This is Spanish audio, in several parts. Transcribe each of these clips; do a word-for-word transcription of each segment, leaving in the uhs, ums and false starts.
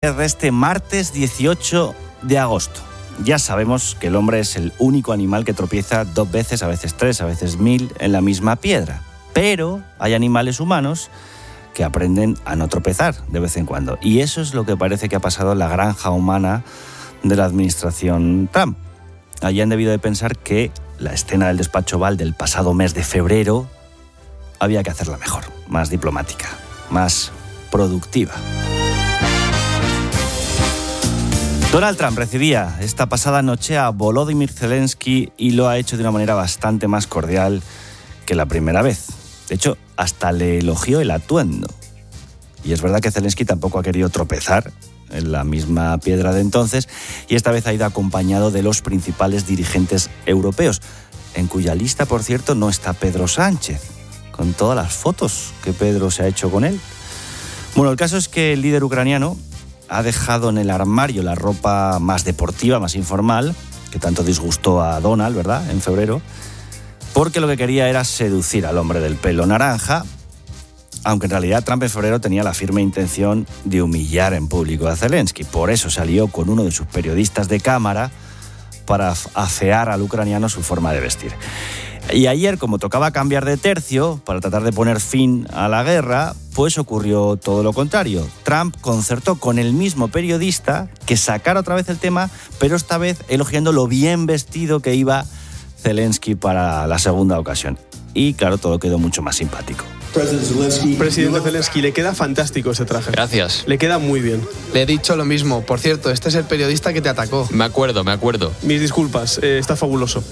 Este martes dieciocho de agosto. Ya sabemos que el hombre es el único animal que tropieza dos veces, a veces tres, a veces mil, en la misma piedra. Pero hay animales humanos que aprenden a no tropezar de vez en cuando. Y eso es lo que parece que ha pasado en la granja humana de la administración Trump. Allí han debido de pensar que la escena del despacho Oval del pasado mes de febrero había que hacerla mejor, más diplomática, más productiva. Donald Trump recibía esta pasada noche a Volodymyr Zelensky y lo ha hecho de una manera bastante más cordial que la primera vez. De hecho, hasta le elogió el atuendo. Y es verdad que Zelensky tampoco ha querido tropezar en la misma piedra de entonces y esta vez ha ido acompañado de los principales dirigentes europeos, en cuya lista, por cierto, no está Pedro Sánchez, con todas las fotos que Pedro se ha hecho con él. Bueno, el caso es que el líder ucraniano ha dejado en el armario la ropa más deportiva, más informal, que tanto disgustó a Donald, ¿verdad?, en febrero, porque lo que quería era seducir al hombre del pelo naranja, aunque en realidad Trump en febrero tenía la firme intención de humillar en público a Zelensky. Por eso salió con uno de sus periodistas de cámara para afear al ucraniano su forma de vestir. Y ayer, como tocaba cambiar de tercio para tratar de poner fin a la guerra, pues ocurrió todo lo contrario. Trump concertó con el mismo periodista que sacara otra vez el tema, pero esta vez elogiando lo bien vestido que iba Zelensky para la segunda ocasión. Y claro, todo quedó mucho más simpático. Presidente Zelensky, le queda fantástico ese traje. Gracias. Le queda muy bien. Le he dicho lo mismo. Por cierto, este es el periodista que te atacó. Me acuerdo, me acuerdo. Mis disculpas, eh, está fabuloso.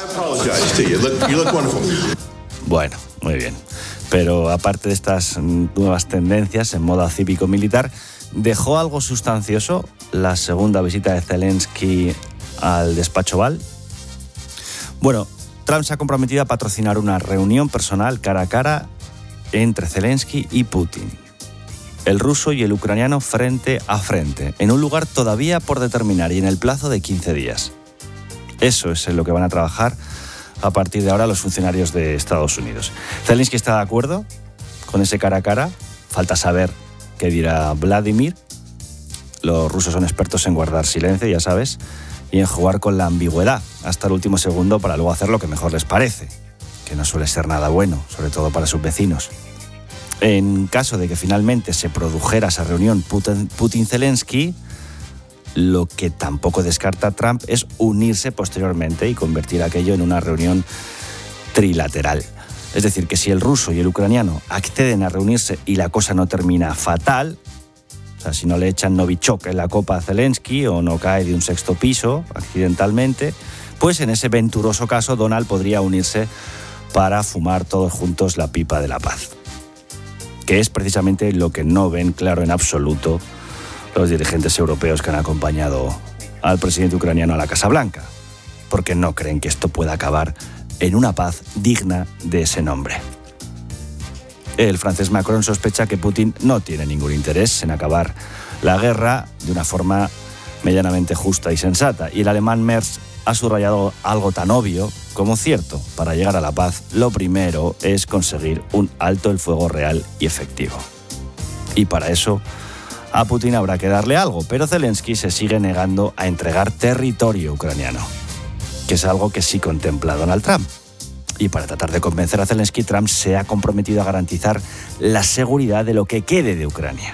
Bueno, muy bien. Pero aparte de estas nuevas tendencias en moda cívico-militar, ¿dejó algo sustancioso la segunda visita de Zelensky al despacho Oval? Bueno, Trump se ha comprometido a patrocinar una reunión personal cara a cara entre Zelensky y Putin, el ruso y el ucraniano frente a frente, en un lugar todavía por determinar y en el plazo de quince días. Eso es en lo que van a trabajar a partir de ahora los funcionarios de Estados Unidos. Zelensky está de acuerdo con ese cara a cara. Falta saber qué dirá Vladimir. Los rusos son expertos en guardar silencio, ya sabes, y en jugar con la ambigüedad hasta el último segundo para luego hacer lo que mejor les parece, que no suele ser nada bueno, sobre todo para sus vecinos. En caso de que finalmente se produjera esa reunión Putin-Zelensky, lo que tampoco descarta Trump es unirse posteriormente y convertir aquello en una reunión trilateral. Es decir, que si el ruso y el ucraniano acceden a reunirse y la cosa no termina fatal, o sea, si no le echan Novichok en la copa a Zelensky o no cae de un sexto piso accidentalmente, pues en ese venturoso caso Donald podría unirse para fumar todos juntos la pipa de la paz, que es precisamente lo que no ven claro en absoluto los dirigentes europeos que han acompañado al presidente ucraniano a la Casa Blanca, porque no creen que esto pueda acabar en una paz digna de ese nombre. El francés Macron sospecha que Putin no tiene ningún interés en acabar la guerra de una forma medianamente justa y sensata, y el alemán Merz ha subrayado algo tan obvio como cierto: para llegar a la paz, lo primero es conseguir un alto el fuego real y efectivo. Y para eso a Putin habrá que darle algo, pero Zelensky se sigue negando a entregar territorio ucraniano, que es algo que sí contempla Donald Trump. Y para tratar de convencer a Zelensky, Trump se ha comprometido a garantizar la seguridad de lo que quede de Ucrania.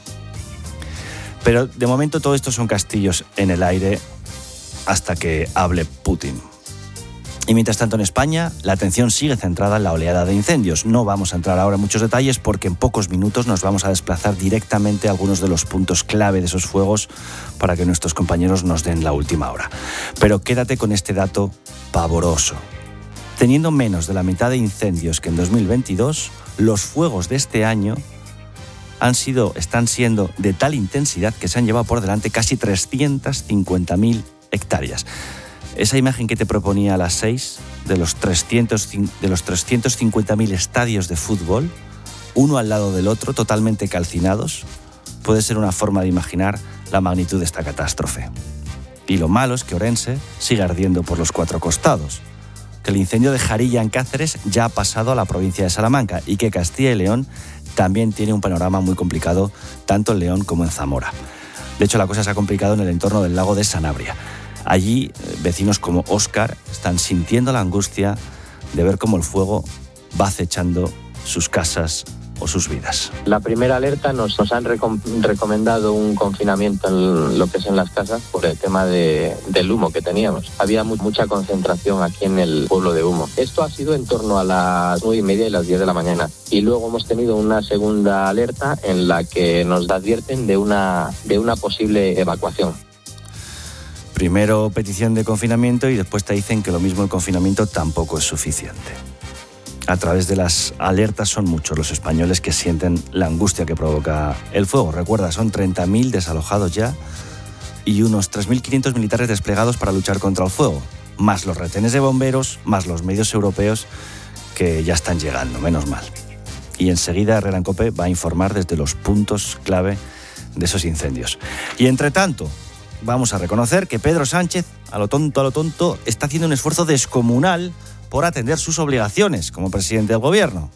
Pero de momento todo esto son castillos en el aire hasta que hable Putin. Y mientras tanto en España, la atención sigue centrada en la oleada de incendios. No vamos a entrar ahora en muchos detalles porque en pocos minutos nos vamos a desplazar directamente a algunos de los puntos clave de esos fuegos para que nuestros compañeros nos den la última hora. Pero quédate con este dato pavoroso. Teniendo menos de la mitad de incendios que en dos mil veintidós, los fuegos de este año han sido, están siendo de tal intensidad que se han llevado por delante casi trescientas cincuenta mil hectáreas. Esa imagen que te proponía a las seis de los trescientos, de los trescientos cincuenta mil estadios de fútbol, uno al lado del otro, totalmente calcinados, puede ser una forma de imaginar la magnitud de esta catástrofe. Y lo malo es que Orense sigue ardiendo por los cuatro costados, que el incendio de Jarilla en Cáceres ya ha pasado a la provincia de Salamanca y que Castilla y León también tiene un panorama muy complicado, tanto en León como en Zamora. De hecho, la cosa se ha complicado en el entorno del lago de Sanabria. Allí, vecinos como Óscar están sintiendo la angustia de ver cómo el fuego va acechando sus casas o sus vidas. La primera alerta nos, nos han recom- recomendado un confinamiento en lo que es en las casas por el tema de, del humo que teníamos. Había mu- mucha concentración aquí en el pueblo de humo. Esto ha sido en torno a las nueve y media y las diez de la mañana. Y luego hemos tenido una segunda alerta en la que nos advierten de una, de una posible evacuación. Primero petición de confinamiento y después te dicen que lo mismo el confinamiento tampoco es suficiente. A través de las alertas son muchos los españoles que sienten la angustia que provoca el fuego. Recuerda, son treinta mil desalojados ya y unos tres mil quinientos militares desplegados para luchar contra el fuego, más los retenes de bomberos, más los medios europeos que ya están llegando, menos mal. Y enseguida Herrera en COPE va a informar desde los puntos clave de esos incendios. Y entre tanto, vamos a reconocer que Pedro Sánchez, a lo tonto, a lo tonto, está haciendo un esfuerzo descomunal por atender sus obligaciones como presidente del gobierno,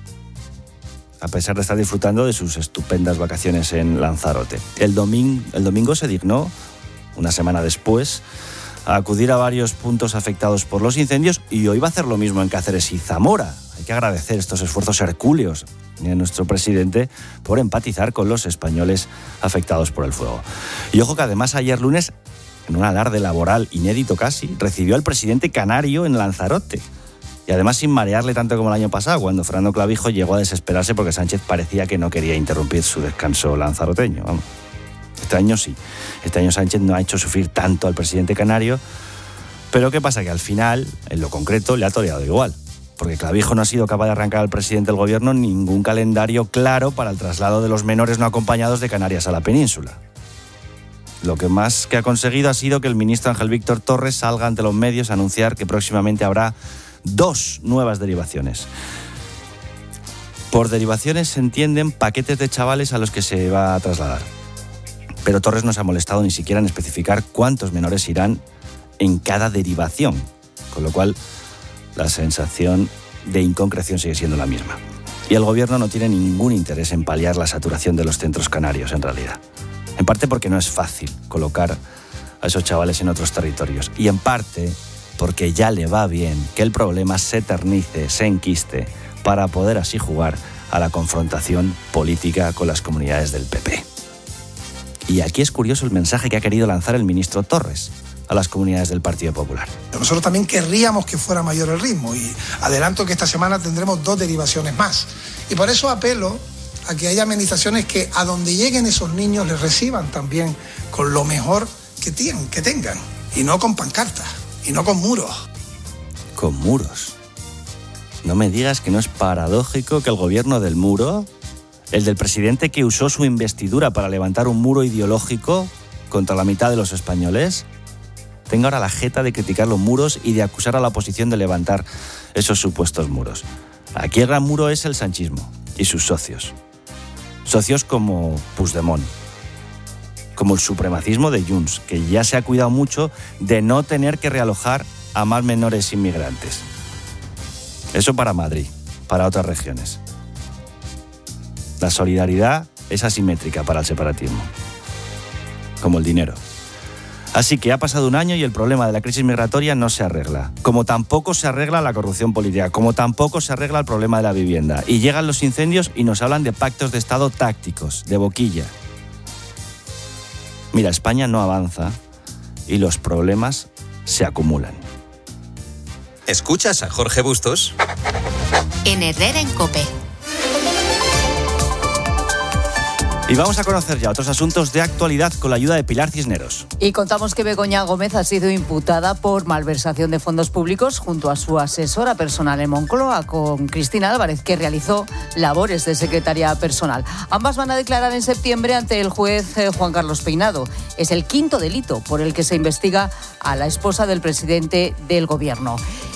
a pesar de estar disfrutando de sus estupendas vacaciones en Lanzarote. El domingo, el domingo se dignó, una semana después, a acudir a varios puntos afectados por los incendios y hoy va a hacer lo mismo en Cáceres y Zamora. Hay que agradecer estos esfuerzos hercúleos de nuestro presidente por empatizar con los españoles afectados por el fuego. Y ojo que además ayer lunes, en un alarde laboral inédito casi, recibió al presidente canario en Lanzarote. Y además sin marearle tanto como el año pasado, cuando Fernando Clavijo llegó a desesperarse porque Sánchez parecía que no quería interrumpir su descanso lanzaroteño. Vamos. Este año sí. Este año Sánchez no ha hecho sufrir tanto al presidente canario, pero ¿qué pasa? Que al final, en lo concreto, le ha toreado igual. Porque Clavijo no ha sido capaz de arrancar al presidente del gobierno ningún calendario claro para el traslado de los menores no acompañados de Canarias a la península. Lo que más que ha conseguido ha sido que el ministro Ángel Víctor Torres salga ante los medios a anunciar que próximamente habrá dos nuevas derivaciones. Por derivaciones se entienden paquetes de chavales a los que se va a trasladar. Pero Torres no se ha molestado ni siquiera en especificar cuántos menores irán en cada derivación, con lo cual la sensación de inconcreción sigue siendo la misma. Y el gobierno no tiene ningún interés en paliar la saturación de los centros canarios, en realidad. En parte porque no es fácil colocar a esos chavales en otros territorios. Y en parte porque ya le va bien que el problema se eternice, se enquiste, para poder así jugar a la confrontación política con las comunidades del P P. Y aquí es curioso el mensaje que ha querido lanzar el ministro Torres a las comunidades del Partido Popular. Nosotros también querríamos que fuera mayor el ritmo y adelanto que esta semana tendremos dos derivaciones más. Y por eso apelo a que haya administraciones que a donde lleguen esos niños les reciban también con lo mejor que, tienen, que tengan, y no con pancartas, y no con muros. ¿Con muros? No me digas que no es paradójico que el gobierno del muro, el del presidente que usó su investidura para levantar un muro ideológico contra la mitad de los españoles, tenga ahora la jeta de criticar los muros y de acusar a la oposición de levantar esos supuestos muros. Aquí el gran muro es el sanchismo y sus socios. Socios como Puigdemont, como el supremacismo de Junts, que ya se ha cuidado mucho de no tener que realojar a más menores inmigrantes. Eso para Madrid, para otras regiones. La solidaridad es asimétrica para el separatismo, como el dinero. Así que ha pasado un año y el problema de la crisis migratoria no se arregla. Como tampoco se arregla la corrupción política, como tampoco se arregla el problema de la vivienda. Y llegan los incendios y nos hablan de pactos de Estado tácticos, de boquilla. Mira, España no avanza y los problemas se acumulan. ¿Escuchas a Jorge Bustos? En Herrera en COPE. Y vamos a conocer ya otros asuntos de actualidad con la ayuda de Pilar Cisneros. Y contamos que Begoña Gómez ha sido imputada por malversación de fondos públicos junto a su asesora personal en Moncloa, con Cristina Álvarez, que realizó labores de secretaria personal. Ambas van a declarar en septiembre ante el juez Juan Carlos Peinado. Es el quinto delito por el que se investiga a la esposa del presidente del gobierno.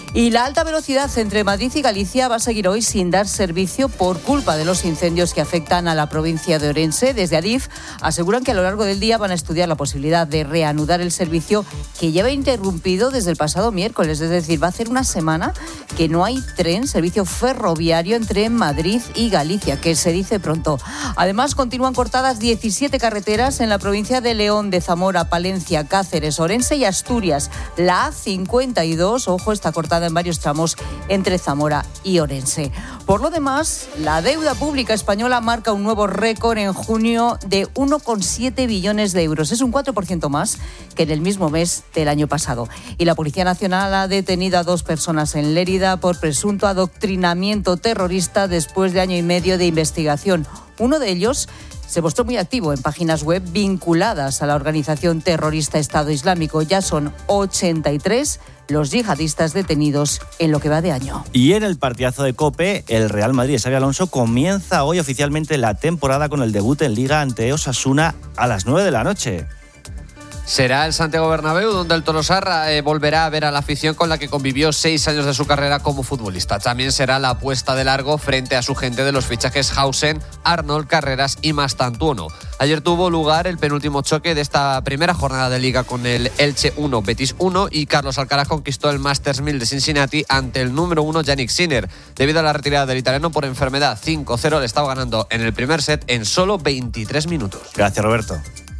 Y la alta velocidad entre Madrid y Galicia va a seguir hoy sin dar servicio por culpa de los incendios que afectan a la provincia de Orense. Desde Adif aseguran que a lo largo del día van a estudiar la posibilidad de reanudar el servicio que lleva interrumpido desde el pasado miércoles. Es decir, va a hacer una semana que no hay tren, servicio ferroviario entre Madrid y Galicia, que se dice pronto. Además, continúan cortadas diecisiete carreteras en la provincia de León, de Zamora, Palencia, Cáceres, Orense y Asturias. La A cincuenta y dos, ojo, está cortada en varios tramos entre Zamora y Orense. Por lo demás, la deuda pública española marca un nuevo récord en junio de uno coma siete billones de euros. Es un cuatro por ciento más que en el mismo mes del año pasado. Y la Policía Nacional ha detenido a dos personas en Lérida por presunto adoctrinamiento terrorista después de año y medio de investigación. Uno de ellos se mostró muy activo en páginas web vinculadas a la organización terrorista Estado Islámico. Ya son ochenta y tres los yihadistas detenidos en lo que va de año. Y en el partidazo de COPE, el Real Madrid de Xabi Alonso comienza hoy oficialmente la temporada con el debut en Liga ante Osasuna a las nueve de la noche. Será el Santiago Bernabéu, donde el Tolosarra eh, volverá a ver a la afición con la que convivió seis años de su carrera como futbolista. También será la apuesta de largo frente a su gente de los fichajes Hausen, Arnold, Carreras y Mastantuono. Ayer tuvo lugar el penúltimo choque de esta primera jornada de Liga con el Elche uno, Betis uno, y Carlos Alcaraz conquistó el Masters mil de Cincinnati ante el número uno Jannik Sinner. Debido a la retirada del italiano por enfermedad, cinco cero le estaba ganando en el primer set en solo veintitrés minutos. Gracias, Roberto.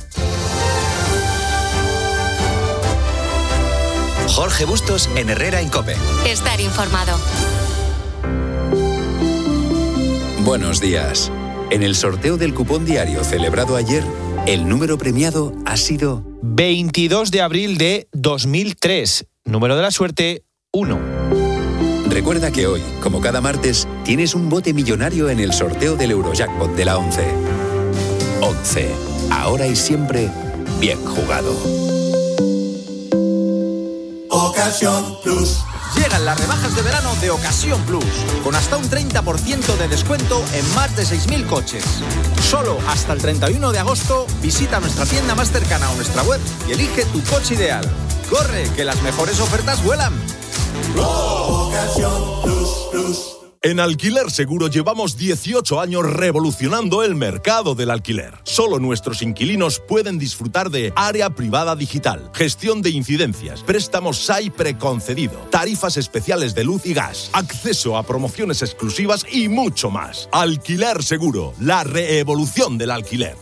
Jorge Bustos en Herrera en COPE. Estar informado. Buenos días. En el sorteo del cupón diario celebrado ayer, el número premiado ha sido veintidós de abril de dos mil tres. Número de la suerte, uno. Recuerda que hoy, como cada martes, tienes un bote millonario en el sorteo del Eurojackpot de la once. once. Ahora y siempre, bien jugado. Ocasión Plus. Llegan las rebajas de verano de Ocasión Plus, con hasta un treinta por ciento de descuento en más de seis mil coches. Solo hasta el treinta y uno de agosto, visita nuestra tienda más cercana o nuestra web y elige tu coche ideal. ¡Corre, que las mejores ofertas vuelan! Ocasión Plus Plus. En Alquiler Seguro llevamos dieciocho años revolucionando el mercado del alquiler. Solo nuestros inquilinos pueden disfrutar de área privada digital, gestión de incidencias, préstamos S A I preconcedido, tarifas especiales de luz y gas, acceso a promociones exclusivas y mucho más. Alquiler Seguro, la reevolución del alquiler.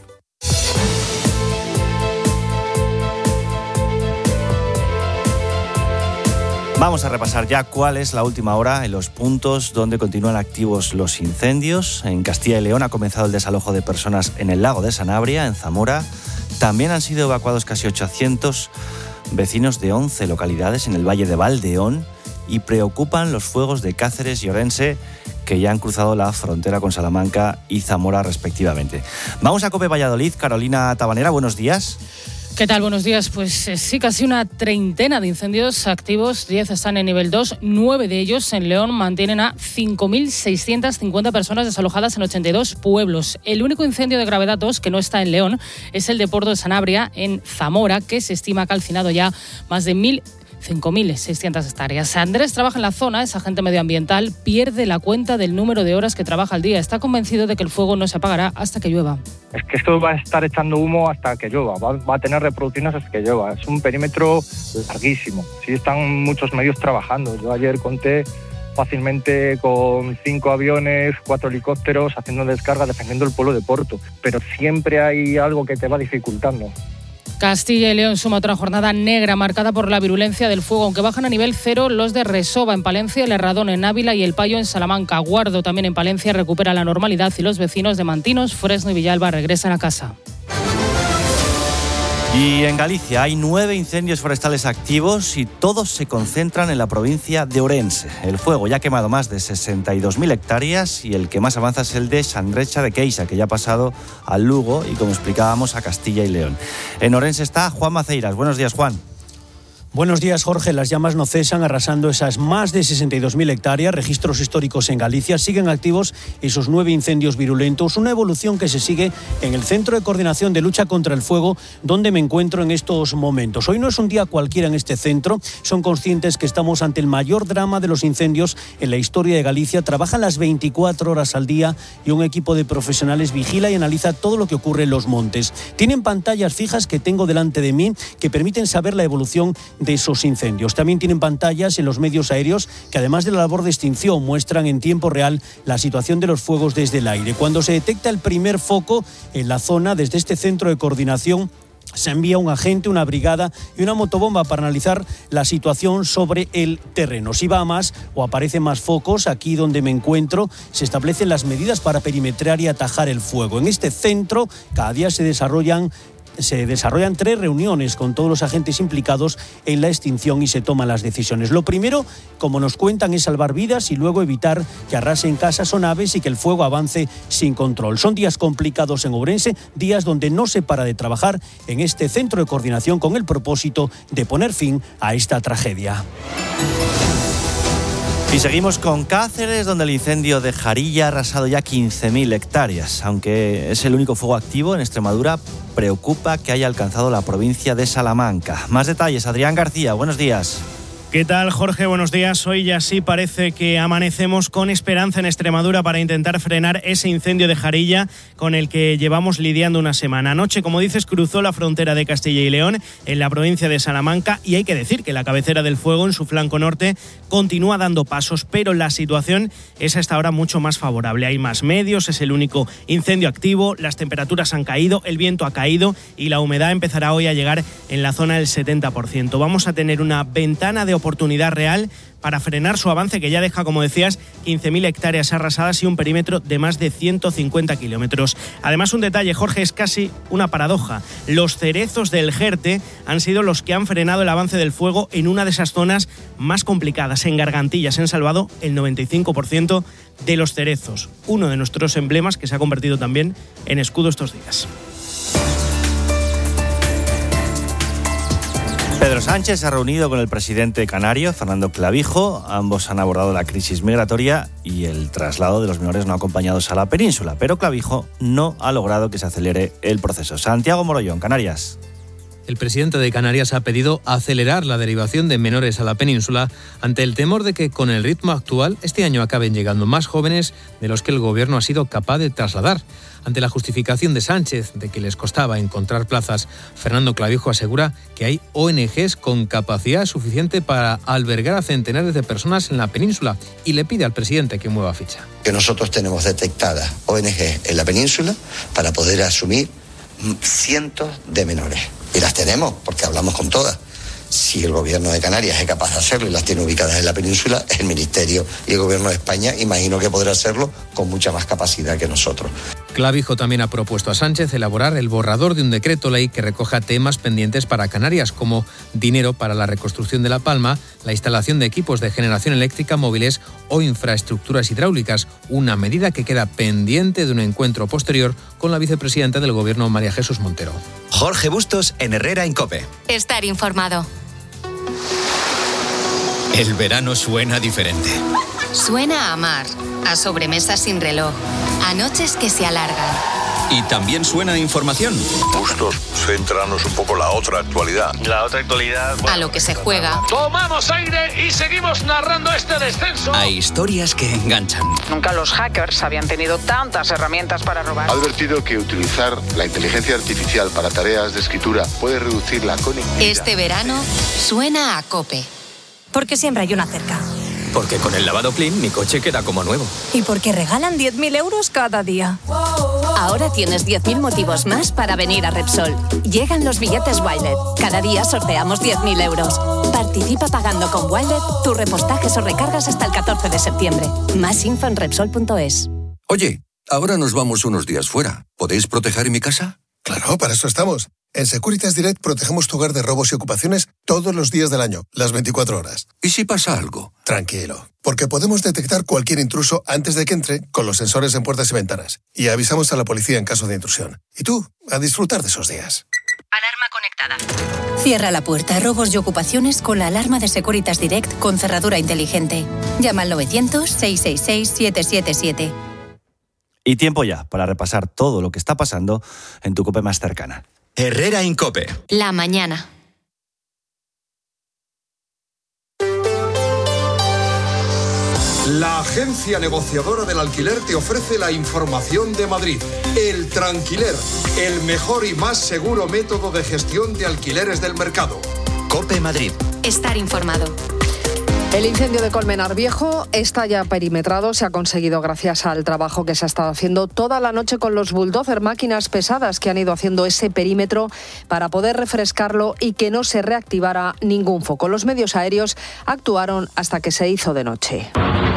Vamos a repasar ya cuál es la última hora en los puntos donde continúan activos los incendios. En Castilla y León ha comenzado el desalojo de personas en el lago de Sanabria, en Zamora. También han sido evacuados casi ochocientos vecinos de once localidades en el Valle de Valdeón y preocupan los fuegos de Cáceres y Orense, que ya han cruzado la frontera con Salamanca y Zamora respectivamente. Vamos a COPE Valladolid. Carolina Tabanera, buenos días. ¿Qué tal? Buenos días. Pues sí, casi una treintena de incendios activos, diez están en nivel dos, nueve de ellos en León mantienen a cinco mil seiscientas cincuenta personas desalojadas en ochenta y dos pueblos. El único incendio de gravedad dos que no está en León es el de Porto de Sanabria, en Zamora, que se estima ha calcinado ya más de mil cinco mil seiscientas hectáreas. Andrés trabaja en la zona, es agente medioambiental, pierde la cuenta del número de horas que trabaja al día. Está convencido de que el fuego no se apagará hasta que llueva. Es que esto va a estar echando humo hasta que llueva, va, va a tener reproducciones hasta que llueva. Es un perímetro larguísimo. Sí, están muchos medios trabajando. Yo ayer conté fácilmente con cinco aviones, cuatro helicópteros haciendo descarga, defendiendo el pueblo de Porto. Pero siempre hay algo que te va dificultando. Castilla y León suma otra jornada negra marcada por la virulencia del fuego, aunque bajan a nivel cero los de Resova en Palencia, el Herradón en Ávila y el Payo en Salamanca. Guardo también en Palencia recupera la normalidad y los vecinos de Mantinos, Fresno y Villalba regresan a casa. Y en Galicia hay nueve incendios forestales activos y todos se concentran en la provincia de Ourense. El fuego ya ha quemado más de sesenta y dos mil hectáreas y el que más avanza es el de Sandrecha de Queixa, que ya ha pasado al Lugo y, como explicábamos, a Castilla y León. En Ourense está Juan Maceiras. Buenos días, Juan. Buenos días, Jorge. Las llamas no cesan, arrasando esas más de sesenta y dos mil hectáreas. Registros históricos en Galicia. Siguen activos esos nueve incendios virulentos. Una evolución que se sigue en el Centro de Coordinación de Lucha contra el Fuego, donde me encuentro en estos momentos. Hoy no es un día cualquiera en este centro. Son conscientes que estamos ante el mayor drama de los incendios en la historia de Galicia. Trabajan las veinticuatro horas al día y un equipo de profesionales vigila y analiza todo lo que ocurre en los montes. Tienen pantallas fijas que tengo delante de mí que permiten saber la evolución de esos incendios. También tienen pantallas en los medios aéreos que, además de la labor de extinción, muestran en tiempo real la situación de los fuegos desde el aire. Cuando se detecta el primer foco en la zona, desde este centro de coordinación se envía un agente, una brigada y una motobomba para analizar la situación sobre el terreno. Si va a más o aparecen más focos, aquí donde me encuentro se establecen las medidas para perimetrar y atajar el fuego. En este centro cada día se desarrollan Se desarrollan tres reuniones con todos los agentes implicados en la extinción y se toman las decisiones. Lo primero, como nos cuentan, es salvar vidas y luego evitar que arrasen casas o naves y que el fuego avance sin control. Son días complicados en Ourense, días donde no se para de trabajar en este centro de coordinación con el propósito de poner fin a esta tragedia. Y seguimos con Cáceres, donde el incendio de Jarilla ha arrasado ya quince mil hectáreas. Aunque es el único fuego activo en Extremadura, preocupa que haya alcanzado la provincia de Salamanca. Más detalles, Adrián García, buenos días. ¿Qué tal, Jorge? Buenos días. Hoy ya sí parece que amanecemos con esperanza en Extremadura para intentar frenar ese incendio de Jarilla con el que llevamos lidiando una semana. Anoche, como dices, cruzó la frontera de Castilla y León en la provincia de Salamanca y hay que decir que la cabecera del fuego en su flanco norte continúa dando pasos, pero la situación es hasta ahora mucho más favorable. Hay más medios, es el único incendio activo, las temperaturas han caído, el viento ha caído y la humedad empezará hoy a llegar en la zona del setenta por ciento. Vamos a tener una ventana de oportunidad real para frenar su avance, que ya deja, como decías, quince mil hectáreas arrasadas y un perímetro de más de ciento cincuenta kilómetros. Además, un detalle, Jorge, es casi una paradoja. Los cerezos del Jerte han sido los que han frenado el avance del fuego en una de esas zonas más complicadas. En Gargantilla se han salvado el noventa y cinco por ciento de los cerezos, uno de nuestros emblemas que se ha convertido también en escudo estos días. Pedro Sánchez se ha reunido con el presidente canario, Fernando Clavijo. Ambos han abordado la crisis migratoria y el traslado de los menores no acompañados a la península, pero Clavijo no ha logrado que se acelere el proceso. Santiago Morollón, Canarias. El presidente de Canarias ha pedido acelerar la derivación de menores a la península ante el temor de que, con el ritmo actual, este año acaben llegando más jóvenes de los que el gobierno ha sido capaz de trasladar. Ante la justificación de Sánchez de que les costaba encontrar plazas, Fernando Clavijo asegura que hay O N Ges con capacidad suficiente para albergar a centenares de personas en la península y le pide al presidente que mueva ficha. Que nosotros tenemos detectadas O N Ges en la península para poder asumir cientos de menores. Y las tenemos, porque hablamos con todas. Si el gobierno de Canarias es capaz de hacerlo y las tiene ubicadas en la península, el Ministerio y el gobierno de España imagino que podrá hacerlo con mucha más capacidad que nosotros. Clavijo también ha propuesto a Sánchez elaborar el borrador de un decreto ley que recoja temas pendientes para Canarias, como dinero para la reconstrucción de La Palma, la instalación de equipos de generación eléctrica móviles o infraestructuras hidráulicas, una medida que queda pendiente de un encuentro posterior con la vicepresidenta del Gobierno, María Jesús Montero. Jorge Bustos en Herrera en COPE. Estar informado. El verano suena diferente. Suena a mar, a sobremesas sin reloj, a noches que se alargan. Y también suena a información. Bustos, céntranos un poco la otra actualidad. La otra actualidad... Bueno, a lo que se juega. Tomamos aire y seguimos narrando este descenso. A historias que enganchan. Nunca los hackers habían tenido tantas herramientas para robar. Ha advertido que utilizar la inteligencia artificial para tareas de escritura puede reducir la conectividad. Este verano suena a COPE. Porque siempre hay una cerca. Porque con el lavado Clean mi coche queda como nuevo. Y porque regalan diez mil euros cada día. Ahora tienes diez mil motivos más para venir a Repsol. Llegan los billetes Wilet. Cada día sorteamos diez mil euros. Participa pagando con Wilet tus repostajes o recargas hasta el catorce de septiembre. Más info en Repsol punto es. Oye, ahora nos vamos unos días fuera. ¿Podéis proteger mi casa? Claro, para eso estamos. En Securitas Direct protegemos tu hogar de robos y ocupaciones todos los días del año, las veinticuatro horas. ¿Y si pasa algo? Tranquilo, porque podemos detectar cualquier intruso antes de que entre con los sensores en puertas y ventanas. Y avisamos a la policía en caso de intrusión. Y tú, a disfrutar de esos días. Alarma conectada. afectada. Cierra la puerta a robos y ocupaciones con la alarma de Securitas Direct con cerradura inteligente. Llama al novecientos, seiscientos sesenta y seis, siete siete siete. Y tiempo ya para repasar todo lo que está pasando en tu COPE más cercana. Herrera Incope. La mañana. La agencia negociadora del alquiler te ofrece la información de Madrid. El Tranquiler, el mejor y más seguro método de gestión de alquileres del mercado. COPE Madrid. Estar informado. El incendio de Colmenar Viejo está ya perimetrado. Se ha conseguido gracias al trabajo que se ha estado haciendo toda la noche con los bulldozer, máquinas pesadas que han ido haciendo ese perímetro para poder refrescarlo y que no se reactivara ningún foco. Los medios aéreos actuaron hasta que se hizo de noche.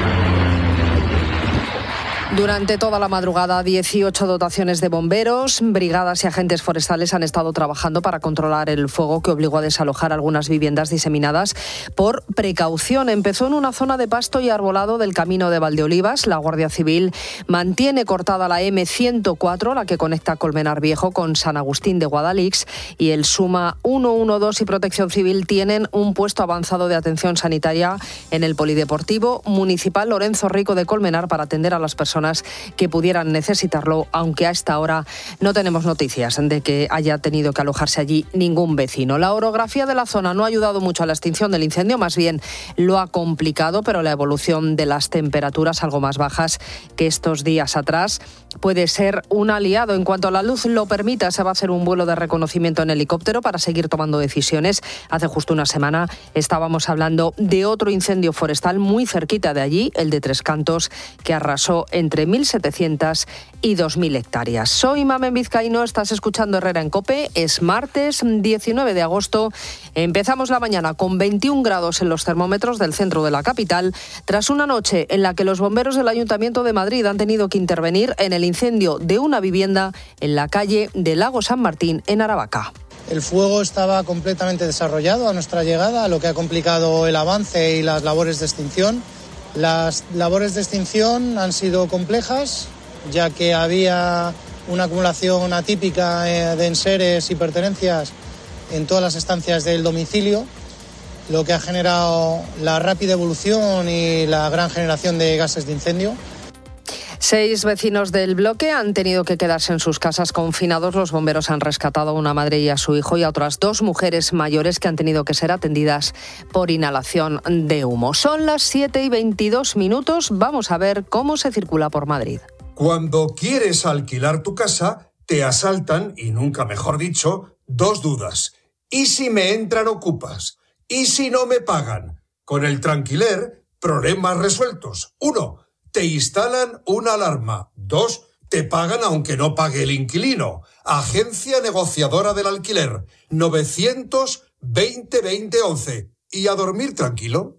Durante toda la madrugada, dieciocho dotaciones de bomberos, brigadas y agentes forestales han estado trabajando para controlar el fuego que obligó a desalojar algunas viviendas diseminadas por precaución. Empezó en una zona de pasto y arbolado del camino de Valdeolivas. La Guardia Civil mantiene cortada la eme ciento cuatro, la que conecta Colmenar Viejo con San Agustín de Guadalix, y el Suma ciento doce y Protección Civil tienen un puesto avanzado de atención sanitaria en el Polideportivo Municipal Lorenzo Rico de Colmenar para atender a las personas que pudieran necesitarlo, aunque a esta hora no tenemos noticias de que haya tenido que alojarse allí ningún vecino. La orografía de la zona no ha ayudado mucho a la extinción del incendio, más bien lo ha complicado, pero la evolución de las temperaturas algo más bajas que estos días atrás puede ser un aliado. En cuanto a la luz lo permita, se va a hacer un vuelo de reconocimiento en helicóptero para seguir tomando decisiones. Hace justo una semana estábamos hablando de otro incendio forestal muy cerquita de allí, el de Tres Cantos, que arrasó entre mil setecientas y dos mil hectáreas. Soy Mamen Vizcaíno, estás escuchando Herrera en COPE. Es martes diecinueve de agosto. Empezamos la mañana con veintiún grados en los termómetros del centro de la capital, tras una noche en la que los bomberos del Ayuntamiento de Madrid han tenido que intervenir en el incendio de una vivienda en la calle de Lago San Martín, en Aravaca. El fuego estaba completamente desarrollado a nuestra llegada, lo que ha complicado el avance y las labores de extinción. Las labores de extinción han sido complejas, ya que había una acumulación atípica de enseres y pertenencias en todas las estancias del domicilio, lo que ha generado la rápida evolución y la gran generación de gases de incendio. Seis vecinos del bloque han tenido que quedarse en sus casas confinados. Los bomberos han rescatado a una madre y a su hijo y a otras dos mujeres mayores que han tenido que ser atendidas por inhalación de humo. Son las siete y veintidós minutos. Vamos a ver cómo se circula por Madrid. Cuando quieres alquilar tu casa, te asaltan, y nunca mejor dicho, dos dudas. ¿Y si me entran ocupas? ¿Y si no me pagan? Con el Tranquiler, problemas resueltos. Uno, te instalan una alarma. Dos, te pagan aunque no pague el inquilino. Agencia negociadora del alquiler. novecientos veinte veinte once. Y a dormir tranquilo.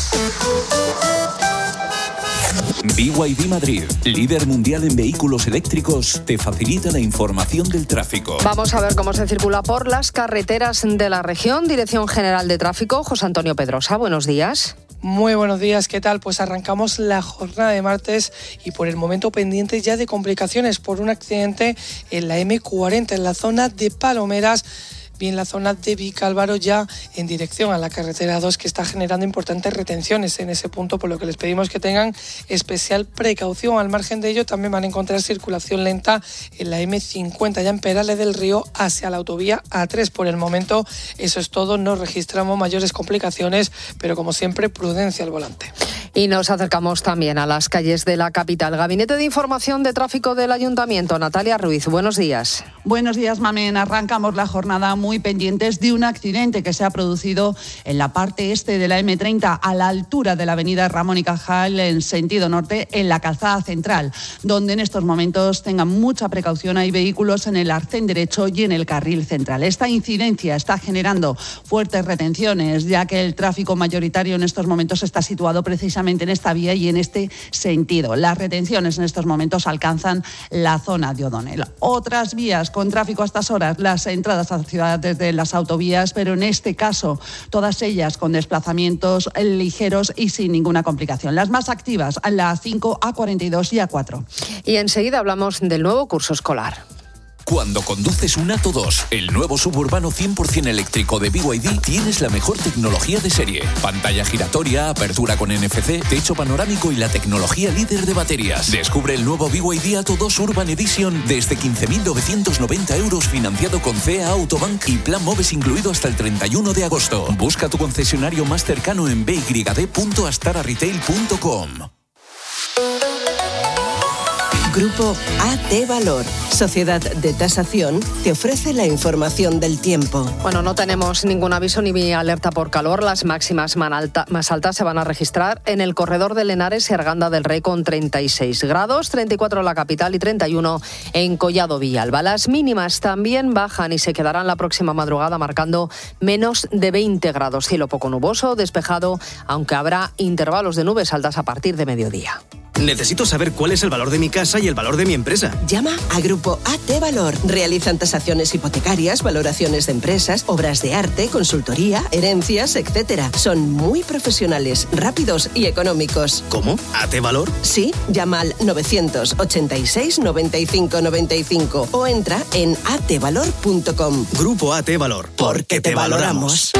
B Y D Madrid, líder mundial en vehículos eléctricos, te facilita la información del tráfico. Vamos a ver cómo se circula por las carreteras de la región. Dirección General de Tráfico, José Antonio Pedrosa, buenos días. Muy buenos días, ¿qué tal? Pues arrancamos la jornada de martes y por el momento pendientes ya de complicaciones por un accidente en la eme cuarenta en la zona de Palomeras, bien la zona de Vicálvaro, ya en dirección a la carretera dos, que está generando importantes retenciones en ese punto, por lo que les pedimos que tengan especial precaución. Al margen de ello, también van a encontrar circulación lenta en la eme cincuenta, ya en Perales del Río, hacia la autovía A tres. Por el momento, eso es todo, no registramos mayores complicaciones, pero como siempre, prudencia al volante. Y nos acercamos también a las calles de la capital. Gabinete de Información de Tráfico del Ayuntamiento, Natalia Ruiz, buenos días. Buenos días, Mamen. Arrancamos la jornada muy pendientes de un accidente que se ha producido en la parte este de la eme treinta, a la altura de la avenida Ramón y Cajal, en sentido norte, en la calzada central, donde en estos momentos tengan mucha precaución. Hay vehículos en el arcén derecho y en el carril central. Esta incidencia está generando fuertes retenciones, ya que el tráfico mayoritario en estos momentos está situado precisamente en esta vía y en este sentido. Las retenciones en estos momentos alcanzan la zona de O'Donnell. Otras vías con tráfico a estas horas, las entradas a la ciudad desde las autovías, pero en este caso todas ellas con desplazamientos ligeros y sin ninguna complicación. Las más activas, la A cinco, A cuarenta y dos y A cuatro. Y enseguida hablamos del nuevo curso escolar. Cuando conduces un Atto dos, el nuevo suburbano cien por ciento eléctrico de B Y D, tienes la mejor tecnología de serie. Pantalla giratoria, apertura con N F C, techo panorámico y la tecnología líder de baterías. Descubre el nuevo B Y D Atto dos Urban Edition desde quince mil novecientos noventa euros financiado con C E A Autobank y plan MOVES incluido hasta el treinta y uno de agosto. Busca tu concesionario más cercano en b y d punto astara retail punto com. Grupo A T Valor, Sociedad de Tasación, te ofrece la información del tiempo. Bueno, no tenemos ningún aviso ni alerta por calor. Las máximas más altas se van a registrar en el corredor de Henares y Arganda del Rey con treinta y seis grados, treinta y cuatro en la capital y treinta y uno en Collado Villalba. Las mínimas también bajan y se quedarán la próxima madrugada marcando menos de veinte grados. Cielo poco nuboso, despejado, aunque habrá intervalos de nubes altas a partir de mediodía. Necesito saber cuál es el valor de mi casa y el valor de mi empresa. Llama a Grupo A T Valor. Realizan tasaciones hipotecarias, valoraciones de empresas, obras de arte, consultoría, herencias, etcétera. Son muy profesionales, rápidos y económicos. ¿Cómo? ¿A T Valor? Sí, llama al novecientos ochenta y seis noventa y cinco noventa y cinco o entra en a t valor punto com. Grupo A T Valor. Porque te valoramos.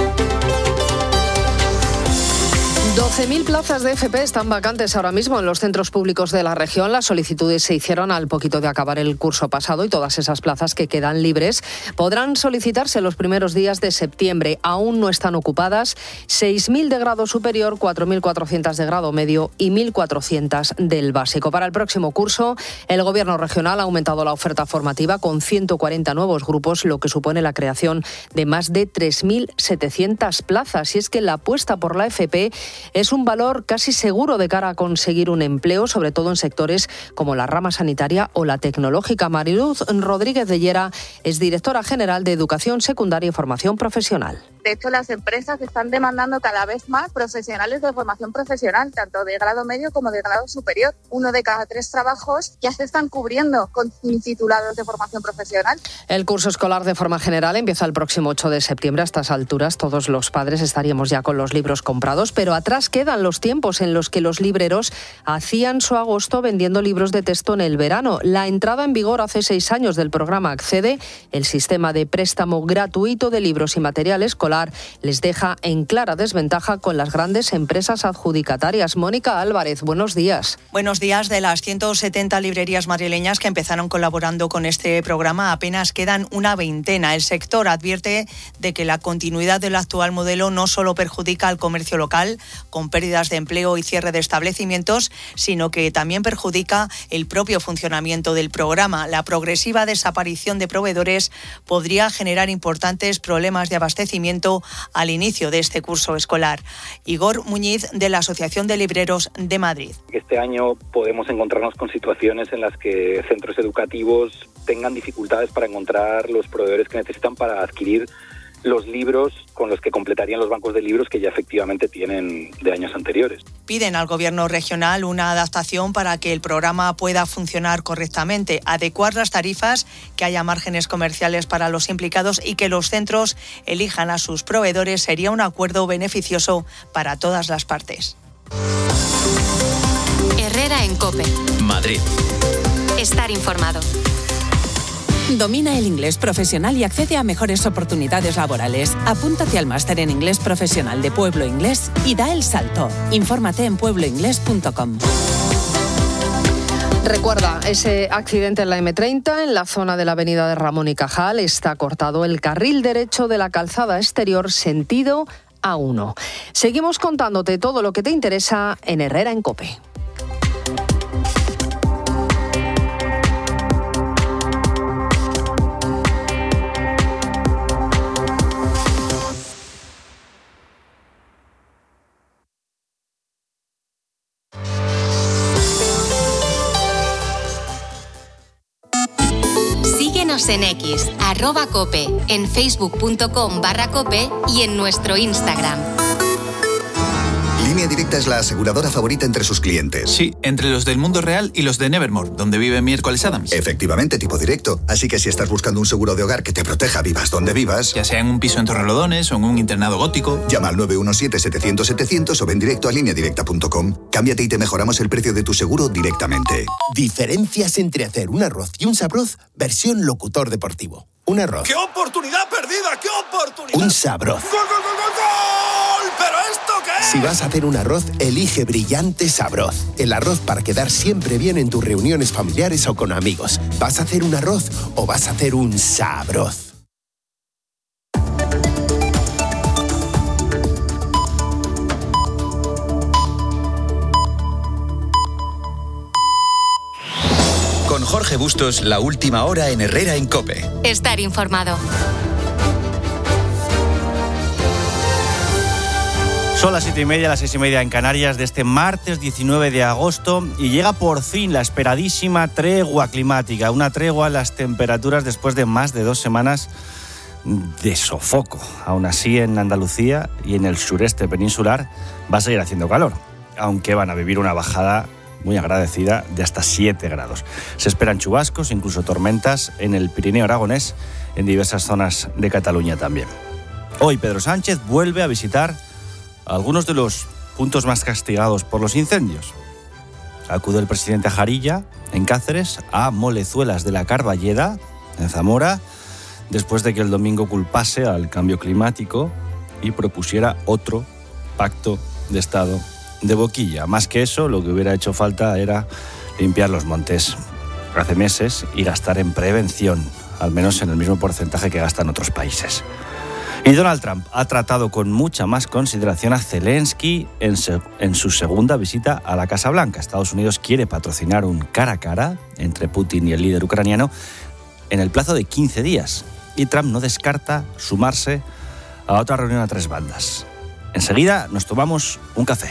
doce mil plazas de F P están vacantes ahora mismo en los centros públicos de la región. Las solicitudes se hicieron al poquito de acabar el curso pasado y todas esas plazas que quedan libres podrán solicitarse los primeros días de septiembre. Aún no están ocupadas seis mil de grado superior, cuatro mil cuatrocientos de grado medio y mil cuatrocientos del básico. Para el próximo curso, el Gobierno regional ha aumentado la oferta formativa con ciento cuarenta nuevos grupos, lo que supone la creación de más de tres mil setecientas plazas. Y es que la apuesta por la F P es un valor casi seguro de cara a conseguir un empleo, sobre todo en sectores como la rama sanitaria o la tecnológica. Mariluz Rodríguez de Llera es directora general de Educación Secundaria y Formación Profesional. De hecho, las empresas están demandando cada vez más profesionales de formación profesional, tanto de grado medio como de grado superior. Uno de cada tres trabajos ya se están cubriendo con titulados de formación profesional. El curso escolar de forma general empieza el próximo ocho de septiembre. A estas alturas todos los padres estaríamos ya con los libros comprados, pero atrás quedan los tiempos en los que los libreros hacían su agosto vendiendo libros de texto en el verano. La entrada en vigor hace seis años del programa Accede, el sistema de préstamo gratuito de libros y material escolar, les deja en clara desventaja con las grandes empresas adjudicatarias. Mónica Álvarez, buenos días. Buenos días. De las ciento setenta librerías madrileñas que empezaron colaborando con este programa, apenas quedan una veintena. El sector advierte de que la continuidad del actual modelo no solo perjudica al comercio local, con pérdidas de empleo y cierre de establecimientos, sino que también perjudica el propio funcionamiento del programa. La progresiva desaparición de proveedores podría generar importantes problemas de abastecimiento al inicio de este curso escolar. Igor Muñiz, de la Asociación de Libreros de Madrid. Este año podemos encontrarnos con situaciones en las que centros educativos tengan dificultades para encontrar los proveedores que necesitan para adquirir los libros con los que completarían los bancos de libros que ya efectivamente tienen de años anteriores. Piden al Gobierno regional una adaptación para que el programa pueda funcionar correctamente, adecuar las tarifas, que haya márgenes comerciales para los implicados y que los centros elijan a sus proveedores. Sería un acuerdo beneficioso para todas las partes. Herrera en COPE. Madrid. Estar informado. Domina el inglés profesional y accede a mejores oportunidades laborales. Apúntate al máster en inglés profesional de Pueblo Inglés y da el salto. Infórmate en pueblo inglés punto com. Recuerda, ese accidente en la eme treinta, en la zona de la avenida de Ramón y Cajal, está cortado el carril derecho de la calzada exterior sentido A uno. Seguimos contándote todo lo que te interesa en Herrera en COPE. En X, arroba cope, en facebook punto com barra cope y en nuestro Instagram. Línea Directa es la aseguradora favorita entre sus clientes. Sí, entre los del mundo real y los de Nevermore, donde vive Miércoles Adams. Efectivamente, tipo directo. Así que si estás buscando un seguro de hogar que te proteja vivas donde vivas, ya sea en un piso en Torrelodones o en un internado gótico, llama al nueve uno siete, setecientos, setecientos o ven directo a línea directa punto com. Cámbiate y te mejoramos el precio de tu seguro directamente. Diferencias entre hacer un arroz y un sabroz, versión locutor deportivo. Un arroz. ¡Qué oportunidad perdida! ¡Qué oportunidad! Un sabroz. ¡Gol, gol, gol, gol, gol! ¿Pero esto qué es? Si vas a hacer un arroz, elige Brillante Sabroz. El arroz para quedar siempre bien en tus reuniones familiares o con amigos. ¿Vas a hacer un arroz o vas a hacer un sabroz? Con Jorge Bustos, la última hora en Herrera en COPE. Estar informado. Son las siete y media, las seis y media en Canarias de este martes diecinueve de agosto y llega por fin la esperadísima tregua climática, una tregua en las temperaturas después de más de dos semanas de sofoco. Aún así, en Andalucía y en el sureste peninsular va a seguir haciendo calor, aunque van a vivir una bajada muy agradecida de hasta siete grados. Se esperan chubascos, incluso tormentas en el Pirineo aragonés, en diversas zonas de Cataluña también. Hoy Pedro Sánchez vuelve a visitar algunos de los puntos más castigados por los incendios. Acude el presidente a Jarilla, en Cáceres, a Molezuelas de la Carballeda, en Zamora, después de que el domingo culpase al cambio climático y propusiera otro pacto de Estado de boquilla. Más que eso, lo que hubiera hecho falta era limpiar los montes hace meses y gastar en prevención, al menos en el mismo porcentaje que gastan otros países. Y Donald Trump ha tratado con mucha más consideración a Zelensky en, se, en su segunda visita a la Casa Blanca. Estados Unidos quiere patrocinar un cara a cara entre Putin y el líder ucraniano en el plazo de quince días. Y Trump no descarta sumarse a otra reunión a tres bandas. Enseguida nos tomamos un café.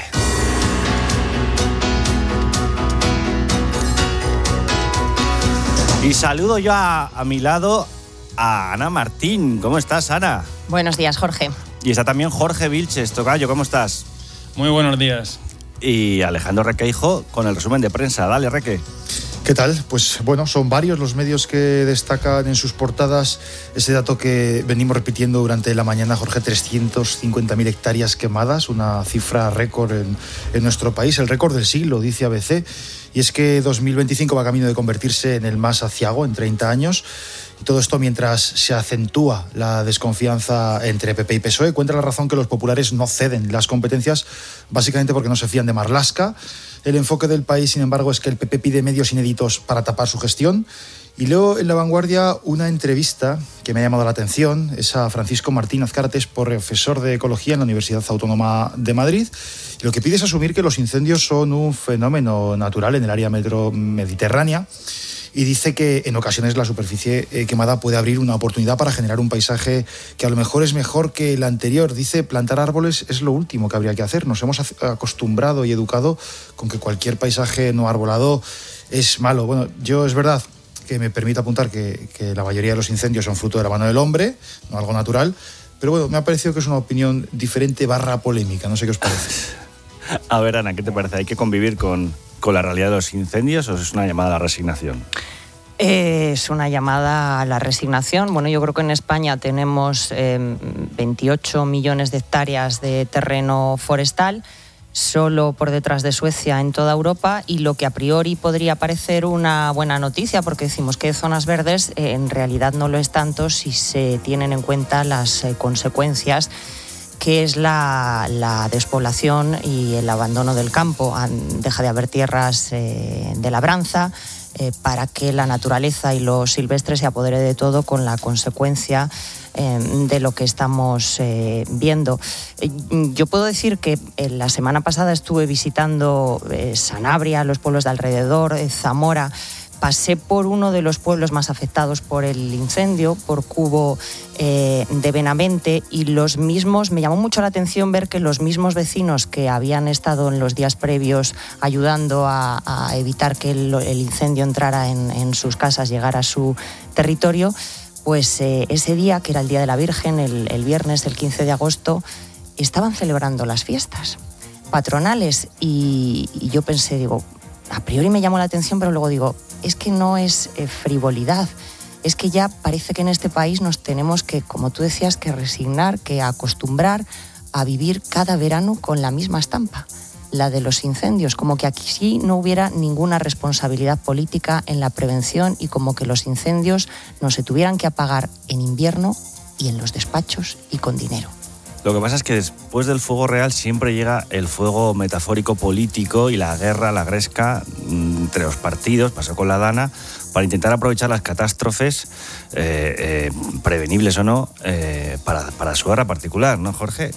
Y saludo yo a, a mi lado a Ana Martín. ¿Cómo estás, Ana? Buenos días, Jorge. Y está también Jorge Vilches. Tocayo, ¿cómo estás? Muy buenos días. Y Alejandro Requeijo con el resumen de prensa. Dale, Reque. ¿Qué tal? Pues bueno, son varios los medios que destacan en sus portadas ese dato que venimos repitiendo durante la mañana, Jorge, trescientas cincuenta mil hectáreas quemadas, una cifra récord en, en nuestro país, el récord del siglo, dice A B C, y es que dos mil veinticinco va camino de convertirse en el más aciago en treinta años. Y todo esto mientras se acentúa la desconfianza entre P P y P S O E. Cuenta la razón que los populares no ceden las competencias, básicamente porque no se fían de Marlaska. El enfoque del país, sin embargo, es que el P P pide medios inéditos para tapar su gestión. Y luego, en La Vanguardia, una entrevista que me ha llamado la atención. Es a Francisco Martín Azcárate, profesor de Ecología en la Universidad Autónoma de Madrid. Y lo que pide es asumir que los incendios son un fenómeno natural en el área mediterránea. Y dice que en ocasiones la superficie eh, quemada puede abrir una oportunidad para generar un paisaje que a lo mejor es mejor que el anterior. Dice, plantar árboles es lo último que habría que hacer. Nos hemos acostumbrado y educado con que cualquier paisaje no arbolado es malo. Bueno, yo es verdad que me permite apuntar que, que la mayoría de los incendios son fruto de la mano del hombre, no algo natural. Pero bueno, me ha parecido que es una opinión diferente barra polémica. No sé qué os parece. A ver, Ana, ¿qué te parece? ¿Hay que convivir con, con la realidad de los incendios o es una llamada a la resignación? Es una llamada a la resignación. Bueno, yo creo que en España tenemos eh, veintiocho millones de hectáreas de terreno forestal, solo por detrás de Suecia en toda Europa, y lo que a priori podría parecer una buena noticia, porque decimos que zonas verdes, eh, en realidad no lo es tanto si se tienen en cuenta las eh, consecuencias que es la, la despoblación y el abandono del campo. Deja de haber tierras eh, de labranza, eh, para que la naturaleza y lo silvestre se apodere de todo, con la consecuencia eh, de lo que estamos eh, viendo. Eh, yo puedo decir que eh, la semana pasada estuve visitando eh, Sanabria, los pueblos de alrededor, eh, Zamora. Pasé por uno de los pueblos más afectados por el incendio, por Cubo eh, de Benavente, y los mismos, me llamó mucho la atención ver que los mismos vecinos que habían estado en los días previos ayudando a, a evitar que el, el incendio entrara en, en sus casas, llegara a su territorio, pues eh, ese día, que era el Día de la Virgen, el, el viernes, el quince de agosto, estaban celebrando las fiestas. patronales. Y, y yo pensé, digo, a priori me llamó la atención, pero luego digo, es que no es eh, frivolidad. Es que ya parece que en este país nos tenemos que, como tú decías, que resignar, que acostumbrar a vivir cada verano con la misma estampa, la de los incendios, como que aquí sí no hubiera ninguna responsabilidad política en la prevención y como que los incendios no se tuvieran que apagar en invierno y en los despachos y con dinero. Lo que pasa es que después del fuego real siempre llega el fuego metafórico político y la guerra, la gresca entre los partidos, pasó con la Dana, para intentar aprovechar las catástrofes, eh, eh, prevenibles o no, eh, para, para su guerra particular, ¿no, Jorge?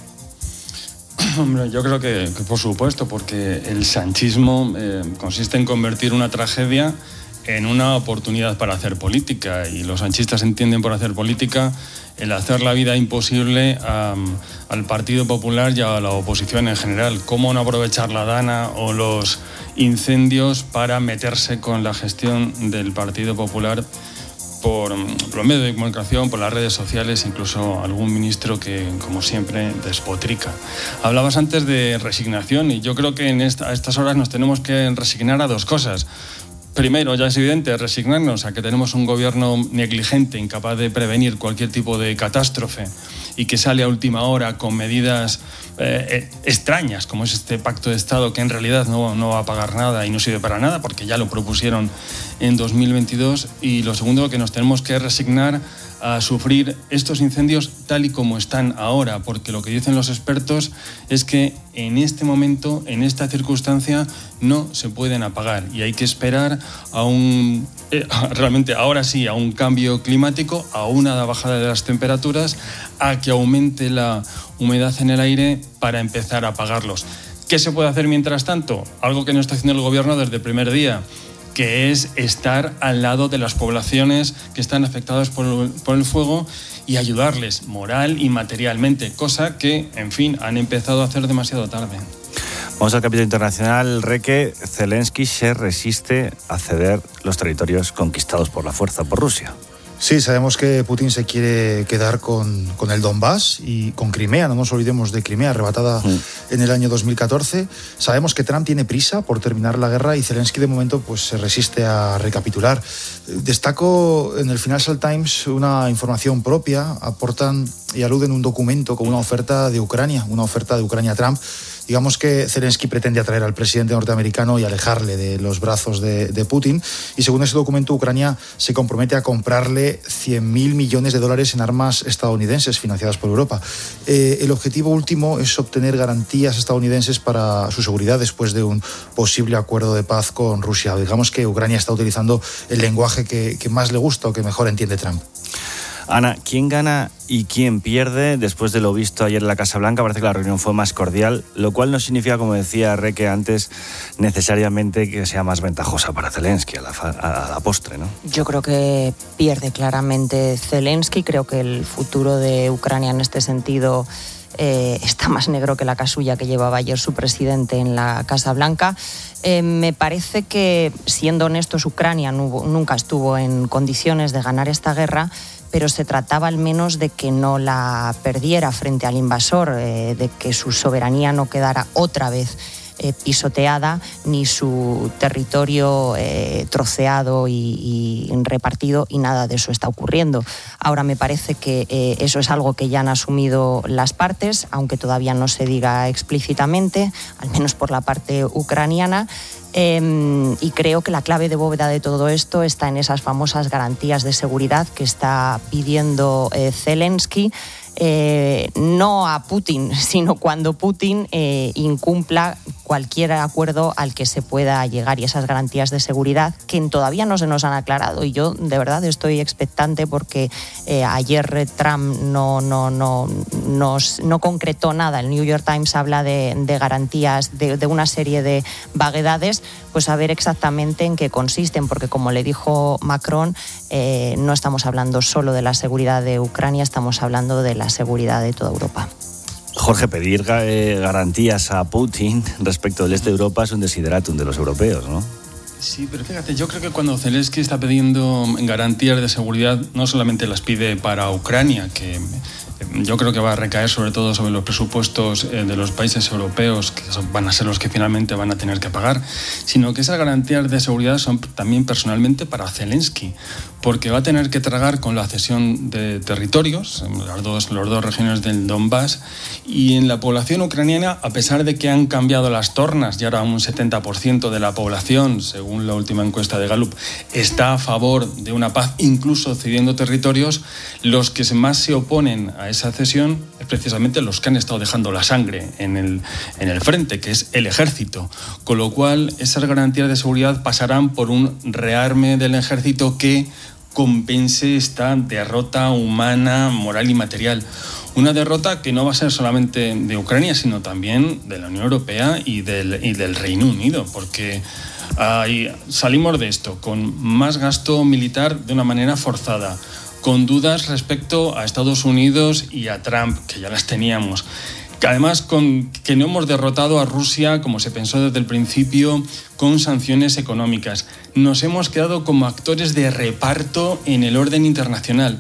Hombre, yo creo que, que por supuesto, porque el sanchismo eh, consiste en convertir una tragedia en una oportunidad para hacer política, y los sanchistas entienden por hacer política el hacer la vida imposible a, al Partido Popular y a la oposición en general. Cómo no aprovechar la Dana o los incendios para meterse con la gestión del Partido Popular por, por los medios de comunicación, por las redes sociales, incluso algún ministro que, como siempre, despotrica. Hablabas antes de resignación, y yo creo que en esta, a estas horas nos tenemos que resignar a dos cosas. Primero, ya es evidente, resignarnos a que tenemos un gobierno negligente, incapaz de prevenir cualquier tipo de catástrofe y que sale a última hora con medidas eh, extrañas, como es este pacto de Estado, que en realidad no, no va a pagar nada y no sirve para nada, porque ya lo propusieron en dos mil veintidós. Y lo segundo, que nos tenemos que resignar a sufrir estos incendios tal y como están ahora, porque lo que dicen los expertos es que en este momento, en esta circunstancia, no se pueden apagar y hay que esperar a un, eh, realmente ahora sí, a un cambio climático, a una bajada de las temperaturas, a que aumente la humedad en el aire para empezar a apagarlos. ¿Qué se puede hacer mientras tanto? Algo que no está haciendo el gobierno desde el primer día, que es estar al lado de las poblaciones que están afectadas por el, por el fuego y ayudarles moral y materialmente, cosa que, en fin, han empezado a hacer demasiado tarde. Vamos al capítulo internacional. Reque, Zelensky se resiste a ceder los territorios conquistados por la fuerza por Rusia. Sí, sabemos que Putin se quiere quedar con, con el Donbass y con Crimea, no nos olvidemos de Crimea, arrebatada mm. en el año dos mil catorce. Sabemos que Trump tiene prisa por terminar la guerra y Zelensky de momento pues, se resiste a recapitular. Destaco en el Financial Times una información propia, aportan y aluden un documento con una oferta de Ucrania, una oferta de Ucrania a Trump. Digamos que Zelensky pretende atraer al presidente norteamericano y alejarle de los brazos de, de Putin. Y según ese documento, Ucrania se compromete a comprarle cien mil millones de dólares en armas estadounidenses financiadas por Europa. Eh, el objetivo último es obtener garantías estadounidenses para su seguridad después de un posible acuerdo de paz con Rusia. Digamos que Ucrania está utilizando el lenguaje que, que más le gusta o que mejor entiende Trump. Ana, ¿quién gana y quién pierde? Después de lo visto ayer en la Casa Blanca, parece que la reunión fue más cordial, lo cual no significa, como decía Reque antes, necesariamente que sea más ventajosa para Zelensky a la, a la postre, ¿no? Yo creo que pierde claramente Zelensky. Creo que el futuro de Ucrania en este sentido eh, está más negro que la casulla que llevaba ayer su presidente en la Casa Blanca. Eh, me parece que, siendo honestos, Ucrania no hubo, nunca estuvo en condiciones de ganar esta guerra, pero se trataba al menos de que no la perdiera frente al invasor, eh, de que su soberanía no quedara otra vez eh, pisoteada, ni su territorio eh, troceado y, y repartido, y nada de eso está ocurriendo. Ahora me parece que eh, eso es algo que ya han asumido las partes, aunque todavía no se diga explícitamente, al menos por la parte ucraniana. Eh, y creo que la clave de bóveda de todo esto está en esas famosas garantías de seguridad que está pidiendo eh, Zelensky, eh, no a Putin, sino cuando Putin eh, incumpla cualquier acuerdo al que se pueda llegar, y esas garantías de seguridad que todavía no se nos han aclarado. Y yo de verdad estoy expectante porque eh, ayer Trump no, no, no, nos, no concretó nada. El New York Times habla de, de garantías, de, de una serie de vaguedades, pues a ver exactamente en qué consisten, porque como le dijo Macron, eh, no estamos hablando solo de la seguridad de Ucrania, estamos hablando de la seguridad de toda Europa. Jorge, pedir eh, garantías a Putin respecto del este de Europa es un desideratum de los europeos, ¿no? Sí, pero fíjate, yo creo que cuando Zelensky está pidiendo garantías de seguridad, no solamente las pide para Ucrania, que yo creo que va a recaer sobre todo sobre los presupuestos eh, de los países europeos, que van a ser los que finalmente van a tener que pagar, sino que esas garantías de seguridad son también personalmente para Zelensky, porque va a tener que tragar con la cesión de territorios, las dos, las dos regiones del Donbass, y en la población ucraniana, a pesar de que han cambiado las tornas y ahora un setenta por ciento de la población, según la última encuesta de Gallup, está a favor de una paz, incluso cediendo territorios, los que más se oponen a esa cesión es precisamente los que han estado dejando la sangre en el, en el frente, que es el ejército. Con lo cual, esas garantías de seguridad pasarán por un rearme del ejército que compense esta derrota humana, moral y material. Una derrota que no va a ser solamente de Ucrania, sino también de la Unión Europea y del, y del Reino Unido, porque hay, salimos de esto con más gasto militar de una manera forzada, con dudas respecto a Estados Unidos y a Trump, que ya las teníamos. Además, con que no hemos derrotado a Rusia, como se pensó desde el principio, con sanciones económicas. Nos hemos quedado como actores de reparto en el orden internacional.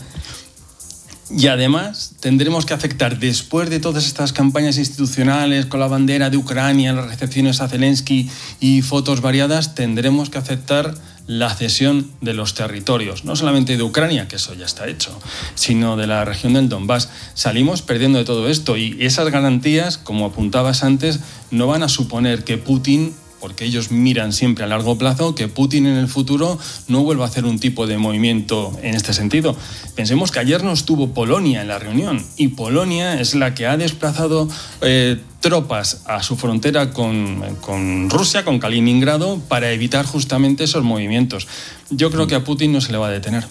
Y además tendremos que afectar, después de todas estas campañas institucionales con la bandera de Ucrania, las recepciones a Zelensky y fotos variadas, tendremos que aceptar la cesión de los territorios, no solamente de Ucrania, que eso ya está hecho, sino de la región del Donbass. Salimos perdiendo de todo esto y esas garantías, como apuntabas antes, no van a suponer que Putin, porque ellos miran siempre a largo plazo, que Putin en el futuro no vuelva a hacer un tipo de movimiento en este sentido. Pensemos que ayer no estuvo Polonia en la reunión y Polonia es la que ha desplazado eh, tropas a su frontera con, con Rusia, con Kaliningrado, para evitar justamente esos movimientos. Yo creo que a Putin no se le va a detener.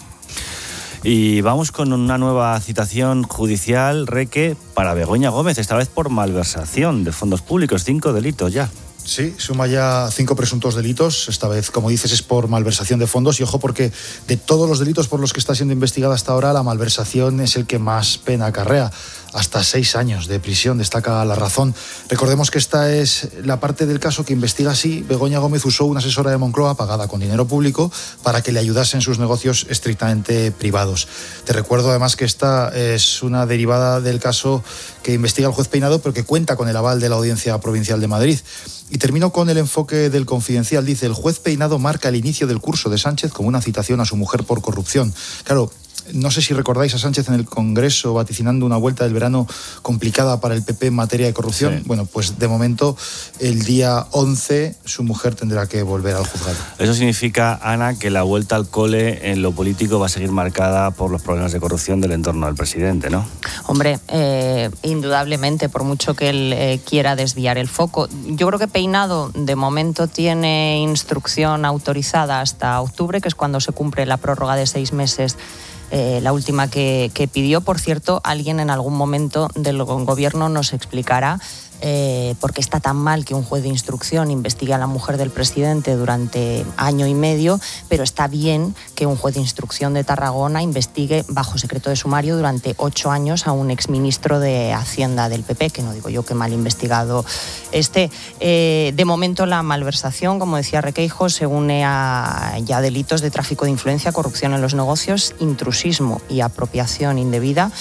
Y vamos con una nueva citación judicial, Reque, para Begoña Gómez, esta vez por malversación de fondos públicos, cinco delitos ya. Sí, suma ya cinco presuntos delitos. Esta vez, como dices, es por malversación de fondos. Y ojo, porque de todos los delitos por los que está siendo investigada hasta ahora, la malversación es el que más pena acarrea. Hasta seis años de prisión, destaca La Razón. Recordemos que esta es la parte del caso que investiga si Begoña Gómez usó una asesora de Moncloa pagada con dinero público para que le ayudase en sus negocios estrictamente privados. Te recuerdo además que esta es una derivada del caso que investiga el juez Peinado, pero que cuenta con el aval de la Audiencia Provincial de Madrid. Y termino con el enfoque del Confidencial. Dice, el juez Peinado marca el inicio del curso de Sánchez como una citación a su mujer por corrupción. Claro, no sé si recordáis a Sánchez en el Congreso vaticinando una vuelta del verano complicada para el P P en materia de corrupción. Sí. Bueno, pues de momento, el día once, su mujer tendrá que volver al juzgado. Eso significa, Ana, que la vuelta al cole en lo político va a seguir marcada por los problemas de corrupción del entorno del presidente, ¿no? Hombre, eh, indudablemente, por mucho que él eh, quiera desviar el foco. Yo creo que Peinado, de momento, tiene instrucción autorizada hasta octubre, que es cuando se cumple la prórroga de seis meses. Eh, la última que, que pidió. Por cierto, alguien en algún momento del gobierno nos explicará eh, por qué está tan mal que un juez de instrucción investigue a la mujer del presidente durante año y medio, pero está bien que un juez de instrucción de Tarragona investigue bajo secreto de sumario durante ocho años a un exministro de Hacienda del P P, que no digo yo que mal investigado esté. Eh, de momento la malversación, como decía Requeijo, se une a ya delitos de tráfico de influencia, corrupción en los negocios, intrusismo y apropiación indebida.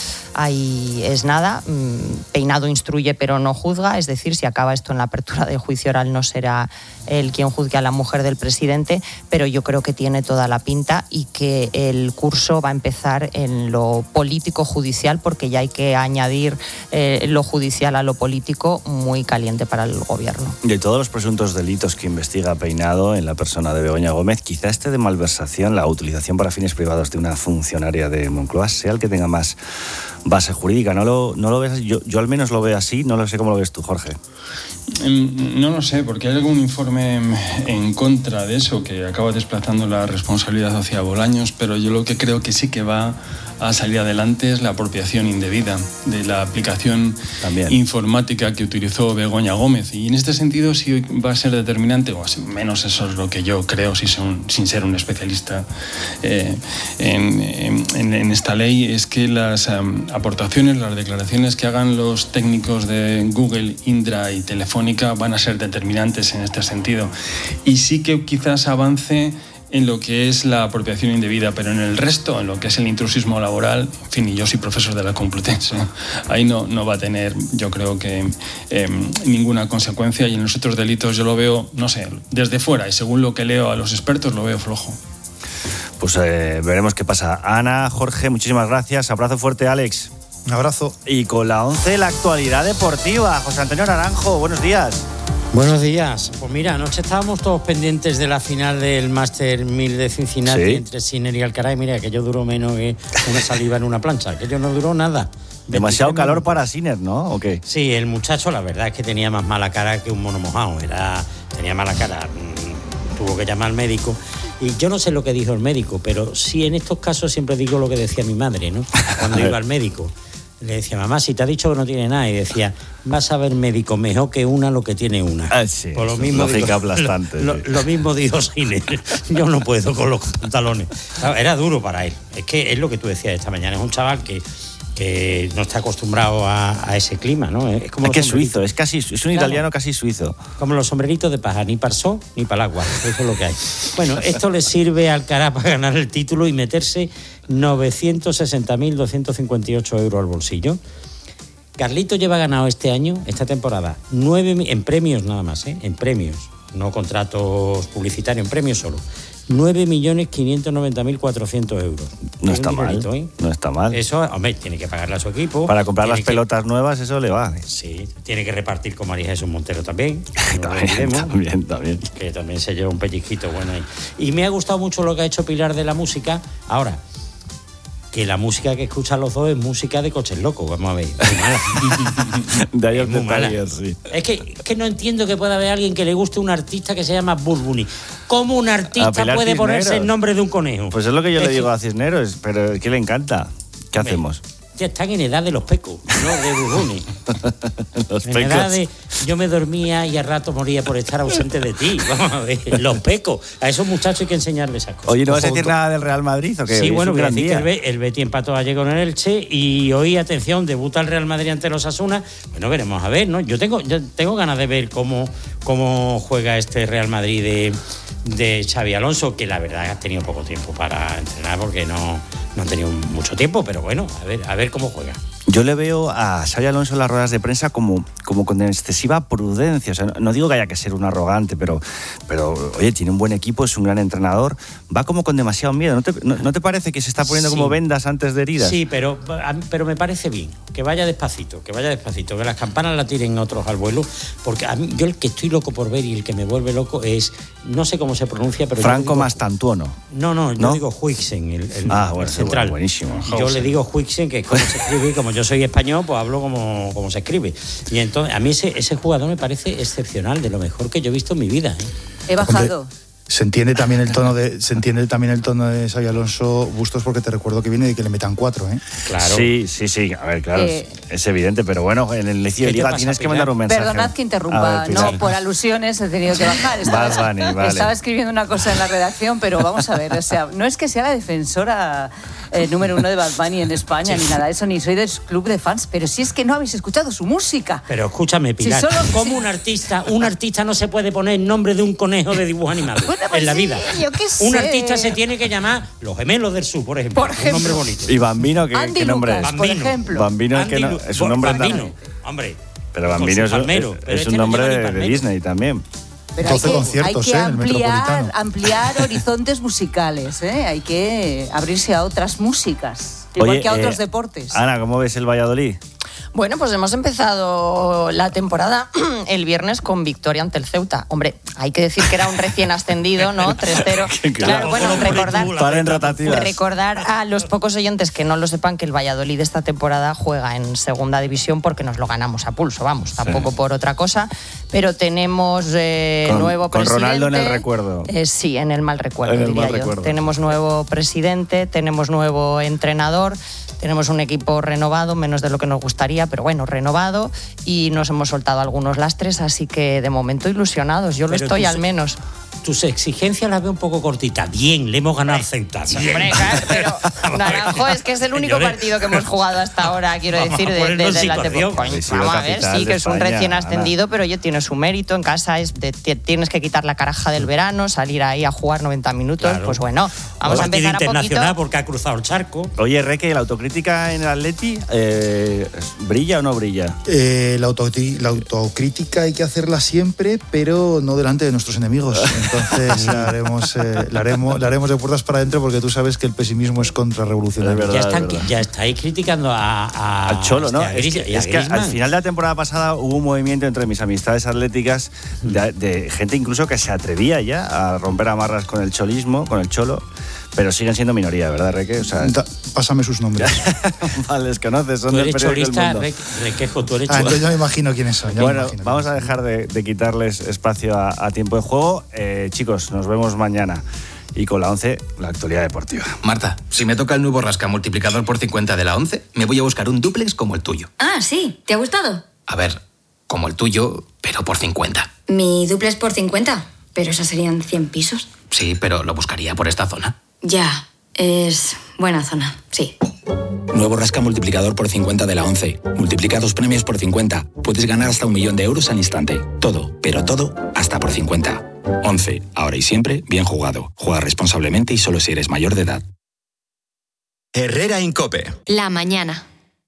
Ahí es nada. Peinado instruye pero no juzga, es decir, si acaba esto en la apertura del juicio oral no será él quien juzgue a la mujer del presidente, pero yo creo que tiene toda la pinta y que el curso va a empezar en lo político-judicial, porque ya hay que añadir eh, lo judicial a lo político, muy caliente para el gobierno. De todos los presuntos delitos que investiga Peinado en la persona de Begoña Gómez, quizá este de malversación, la utilización para fines privados de una funcionaria de Moncloa, sea el que tenga más base jurídica. ¿No lo, no lo ves? Yo, yo al menos lo veo así, no lo sé cómo lo ves tú, Jorge. No lo sé, porque hay algún informe en contra de eso que acaba desplazando la responsabilidad hacia Bolaños, pero yo lo que creo que sí que va a salir adelante es la apropiación indebida de la aplicación También. informática que utilizó Begoña Gómez. Y en este sentido sí va a ser determinante, o al menos eso es lo que yo creo, sin ser un, sin ser un especialista eh, en, en, en esta ley, es que las um, aportaciones, las declaraciones que hagan los técnicos de Google, Indra y Telefónica van a ser determinantes en este sentido. Y sí que quizás avance en lo que es la apropiación indebida, pero en el resto, en lo que es el intrusismo laboral, en fin, y yo soy profesor de la Complutense, ¿no? Ahí no, no va a tener, yo creo que, eh, ninguna consecuencia, y en los otros delitos yo lo veo, no sé, desde fuera, y según lo que leo a los expertos, lo veo flojo. Pues eh, veremos qué pasa. Ana, Jorge, muchísimas gracias. Abrazo fuerte, Alex. Un abrazo. Y con la once, la actualidad deportiva. José Antonio Naranjo, buenos días. Buenos días. Pues mira, anoche estábamos todos pendientes de la final del Master mil de Cincinnati, ¿sí?, entre Sinner y Alcaraz. Mira, aquello duró menos que una saliva en una plancha. Aquello no duró nada. Demasiado calor minutos para Sinner, ¿no? ¿O qué? Sí, el muchacho la verdad es que tenía más mala cara que un mono mojado. Era, tenía mala cara. Tuvo que llamar al médico. Y yo no sé lo que dijo el médico, pero sí, en estos casos siempre digo lo que decía mi madre, ¿no? Cuando iba al médico. Le decía, mamá, si te ha dicho que no tiene nada, y decía, vas a ver médico mejor que una lo que tiene una. Ah, sí, por lo mismo lógica digo, aplastante. Lo, sí. lo, lo mismo dijo Sinner. Yo no puedo con los pantalones. Era duro para él. Es que es lo que tú decías esta mañana. Es un chaval que, que no está acostumbrado a, a ese clima, ¿no? Es, como es que es suizo, es casi es un claro, italiano casi suizo. Como los sombreritos de paja, ni para el sol ni para el agua. Eso es lo que hay. Bueno, esto le sirve al Alcaraz para ganar el título y meterse novecientos sesenta mil doscientos cincuenta y ocho euros al bolsillo. Carlito lleva ganado este año, esta temporada, nueve en premios nada más, ¿eh? En premios, no contratos publicitarios, en premios solo. nueve millones quinientos noventa mil cuatrocientos euros. No está mal, ¿eh? No está mal. Eso, hombre, tiene que pagarle a su equipo. Para comprar las que, pelotas nuevas, eso le va. ¿eh? Sí, tiene que repartir con María Jesús Montero también. No también, también, también. Que también se lleva un pellizquito bueno ahí. Y me ha gustado mucho lo que ha hecho Pilar de la música. Ahora, que la música que escuchan los dos es música de coches locos, vamos a ver. Muy mala. De ahí es muy mala. Sí. Es que, que no entiendo que pueda haber alguien que le guste un artista que se llama Bugs Bunny. ¿Cómo un artista puede Cisneros ponerse el nombre de un conejo? Pues es lo que yo es le digo que... a Cisneros, pero es que le encanta. ¿Qué Hombre, hacemos? Ya están en edad de los pecos, no de Bugs Bunny. Los en pecos. edad de yo me dormía y al rato moría por estar ausente de ti. Vamos a ver, los pecos. A esos muchachos hay que enseñarles esas cosas. Oye, ¿no vas a decir nada del Real Madrid o qué? Sí, es bueno, voy a decir decir que el, el Betis empató ayer con el Elche y hoy, atención, debuta el Real Madrid ante los Osasuna. Bueno, veremos a ver, ¿no? Yo tengo, yo tengo ganas de ver cómo, cómo juega este Real Madrid de, de Xavi Alonso, que la verdad ha tenido poco tiempo para entrenar porque no, no han tenido mucho tiempo, pero bueno, a ver, a ver cómo juega. Yo le veo a Xabi Alonso en las ruedas de prensa como, como con excesiva prudencia. O sea, no, no digo que haya que ser un arrogante, pero, pero oye, tiene un buen equipo, es un gran entrenador. Va como con demasiado miedo. ¿No te, no, no te parece que se está poniendo sí. como vendas antes de heridas? Sí, pero, pero me parece bien. Que vaya despacito, que vaya despacito. Que las campanas la tiren otros al vuelo. Porque a mí, yo el que estoy loco por ver y el que me vuelve loco es, no sé cómo se pronuncia, pero Franco yo digo, Mastantuono. No, no, yo ¿no? digo Huixen, el, el, ah, bueno, el central. Bueno, buenísimo. Yo Jose. le digo Huixen, que es como se escribe, y como yo soy español, pues hablo como, como se escribe. Y entonces, a mí ese, ese jugador me parece excepcional, de lo mejor que yo he visto en mi vida. ¿eh? He bajado. Hombre, se entiende también el tono de se entiende también el tono de Xabi Alonso, Bustos, porque te recuerdo que viene de que le metan cuatro, ¿eh? Claro. Sí, sí, sí. A ver, claro, eh, es evidente, pero bueno, en el inicio de liga tienes que mandar un mensaje. Perdonad que interrumpa, ver, no, por alusiones he tenido que bajar. Estaba, Bunny, vale. estaba escribiendo una cosa en la redacción, pero vamos a ver, o sea, no es que sea la defensora eh, número uno de Bad Bunny en España, sí. ni nada de eso, ni soy del club de fans, pero si es que no habéis escuchado su música. Pero escúchame, Pilar, si solo, ¿cómo si... un artista, un artista no se puede poner el nombre de un conejo de dibujo animado bueno, pues en la sí, vida? Yo qué sé. Un artista se tiene que llamar Los Gemelos del Sur, por ejemplo. Por ejemplo. Un nombre bonito. Y Bambino, ¿qué, Andy ¿qué nombre Lucas, es? Por Bambino. ejemplo. Bambino es, que no, es un nombre Bambino, tan... hombre. Pero Bambino es, palmero, es, pero es este un nombre no de, de Disney también. Pero hay que, conciertos, hay que ¿eh? ampliar, ampliar horizontes musicales, ¿eh? Hay que abrirse a otras músicas, igual Oye, que a otros eh, deportes. Ana, ¿cómo ves el Valladolid? Bueno, pues hemos empezado la temporada el viernes con victoria ante el Ceuta. Hombre, hay que decir que era un recién ascendido, ¿no? tres cero. Claro, claro, bueno, recordar, recordar a los pocos oyentes que no lo sepan que el Valladolid esta temporada juega en segunda división porque nos lo ganamos a pulso, vamos, tampoco sí. por otra cosa. Pero tenemos eh, con, nuevo con presidente. Con Ronaldo en el recuerdo. Eh, sí, en el mal recuerdo, en el diría mal yo. Recuerdo. Tenemos nuevo presidente, tenemos nuevo entrenador, tenemos un equipo renovado, menos de lo que nos gustaría. todavía, pero bueno, renovado, y nos hemos soltado algunos lastres, así que de momento ilusionados, yo lo Pero estoy tú al se- menos. Tus exigencias las veo un poco cortitas. Bien, le hemos ganado al Ceuta. Bien. Hombre, claro, pero Naranjo es que es el único Señores, partido que hemos jugado hasta ahora, quiero vamos decir, a de, ponernos de- de en la situación. temporada. Ha sido Vamos a ver, capital sí, de que es un España, recién Ana. ascendido, pero oye, tiene su mérito. En casa es de- ti- tienes que quitar la caraja del verano, salir ahí a jugar noventa minutos, Claro. pues bueno, vamos a Partido empezar a internacional poquito. porque ha cruzado el charco. Oye, Reque, ¿la autocrítica en el Atleti eh, brilla o no brilla? Eh, la, autocri- la autocrítica hay que hacerla siempre, pero no delante de nuestros enemigos. Entonces la haremos, eh, la haremos, la haremos de puertas para adentro, porque tú sabes que el pesimismo es contrarrevolucionario. ya, están, ya estáis criticando a, a- Al Cholo, ¿no? a Es Gris- que, y a es que al Griezmann. final de la temporada pasada hubo un movimiento entre mis amistades atléticas de, de gente incluso que se atrevía ya a romper amarras con el cholismo, con el Cholo, pero siguen siendo minoría, ¿verdad, Reque? O sea, Da- pásame sus nombres. vale, les conoces, son Tú del eres periódico El cholista, Mundo. Re- Requejo, tú eres Ah, cholo. entonces ya me imagino quiénes son. ya me Bueno, imagino vamos a dejar de, de quitarles espacio a, a tiempo de juego. Eh, chicos, nos vemos mañana. Y con la once, la actualidad deportiva. Marta, si me toca el nuevo rasca multiplicador por cincuenta de la once, me voy a buscar un dúplex como el tuyo. Ah, sí. ¿Te ha gustado? A ver, como el tuyo, pero por cincuenta. Mi duplex por cincuenta. Pero esos serían cien pisos. Sí, pero lo buscaría por esta zona. Ya. Es buena zona. Sí. Nuevo rasca multiplicador por cincuenta de la once. Multiplica dos premios por cincuenta. Puedes ganar hasta un millón de euros al instante. Todo, pero todo, hasta por cincuenta. once. Ahora y siempre, bien jugado. Juega responsablemente y solo si eres mayor de edad. Herrera Incope. La mañana.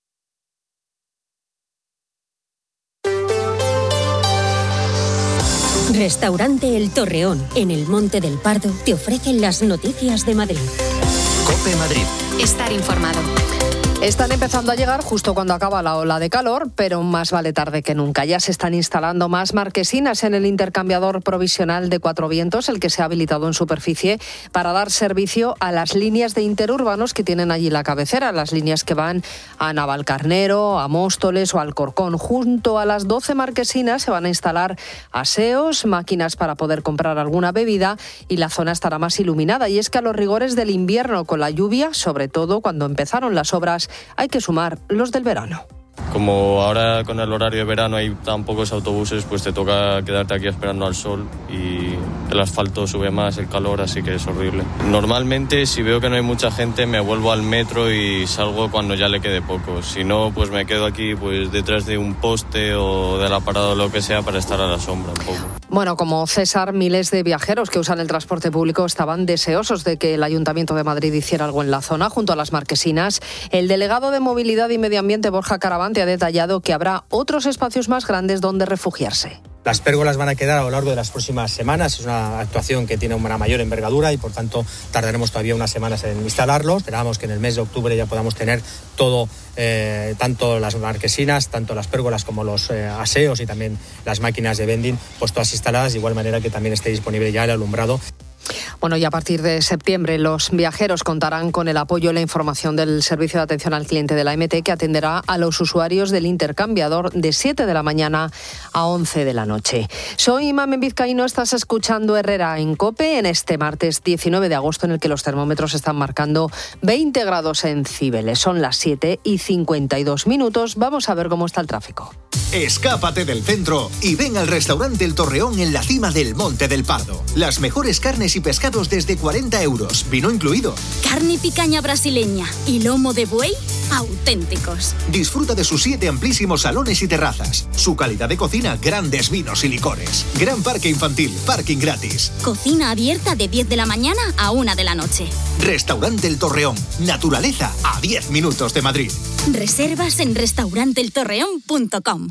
Restaurante El Torreón, en el Monte del Pardo, te ofrecen las noticias de Madrid. Cope Madrid. Estar informado. Están empezando a llegar justo cuando acaba la ola de calor, pero más vale tarde que nunca. Ya se están instalando más marquesinas en el intercambiador provisional de Cuatro Vientos, el que se ha habilitado en superficie para dar servicio a las líneas de interurbanos que tienen allí la cabecera, las líneas que van a Navalcarnero, a Móstoles o a Alcorcón. Junto a las doce marquesinas se van a instalar aseos, máquinas para poder comprar alguna bebida, y la zona estará más iluminada. Y es que a los rigores del invierno con la lluvia, sobre todo cuando empezaron las obras, hay que sumar los del verano. Como ahora con el horario de verano hay tan pocos autobuses, pues te toca quedarte aquí esperando al sol y el asfalto sube más, el calor, así que es horrible. Normalmente, si veo que no hay mucha gente, me vuelvo al metro y salgo cuando ya le quede poco. Si no, pues me quedo aquí pues detrás de un poste o de la parada o lo que sea para estar a la sombra un poco. Bueno, como César, miles de viajeros que usan el transporte público estaban deseosos de que el Ayuntamiento de Madrid hiciera algo en la zona, junto a las marquesinas. El delegado de Movilidad y Medio Ambiente, Borja Caravante, ha detallado que habrá otros espacios más grandes donde refugiarse. Las pérgolas van a quedar a lo largo de las próximas semanas. Es una actuación que tiene una mayor envergadura y, por tanto, tardaremos todavía unas semanas en instalarlos. Esperamos que en el mes de octubre ya podamos tener todo, eh, tanto las marquesinas, tanto las pérgolas como los eh, aseos y también las máquinas de vending, pues todas instaladas, de igual manera que también esté disponible ya el alumbrado. Bueno, y a partir de septiembre los viajeros contarán con el apoyo y la información del Servicio de Atención al Cliente de la M T, que atenderá a los usuarios del intercambiador de siete de la mañana a once de la noche. Soy Mamen Vizcaíno, estás escuchando Herrera en COPE en este martes diecinueve de agosto, en el que los termómetros están marcando veinte grados en Cibeles. Son las siete y cincuenta y dos minutos. Vamos a ver cómo está el tráfico. Escápate del centro y ven al restaurante El Torreón en la cima del Monte del Pardo. Las mejores carnes y pescados desde cuarenta euros, vino incluido. Carne y picaña brasileña y lomo de buey auténticos. Disfruta de sus siete amplísimos salones y terrazas. Su calidad de cocina, grandes vinos y licores. Gran parque infantil, parking gratis. Cocina abierta de diez de la mañana a una de la noche. Restaurante El Torreón. Naturaleza a diez minutos de Madrid. Reservas en restaurante el torreón punto com.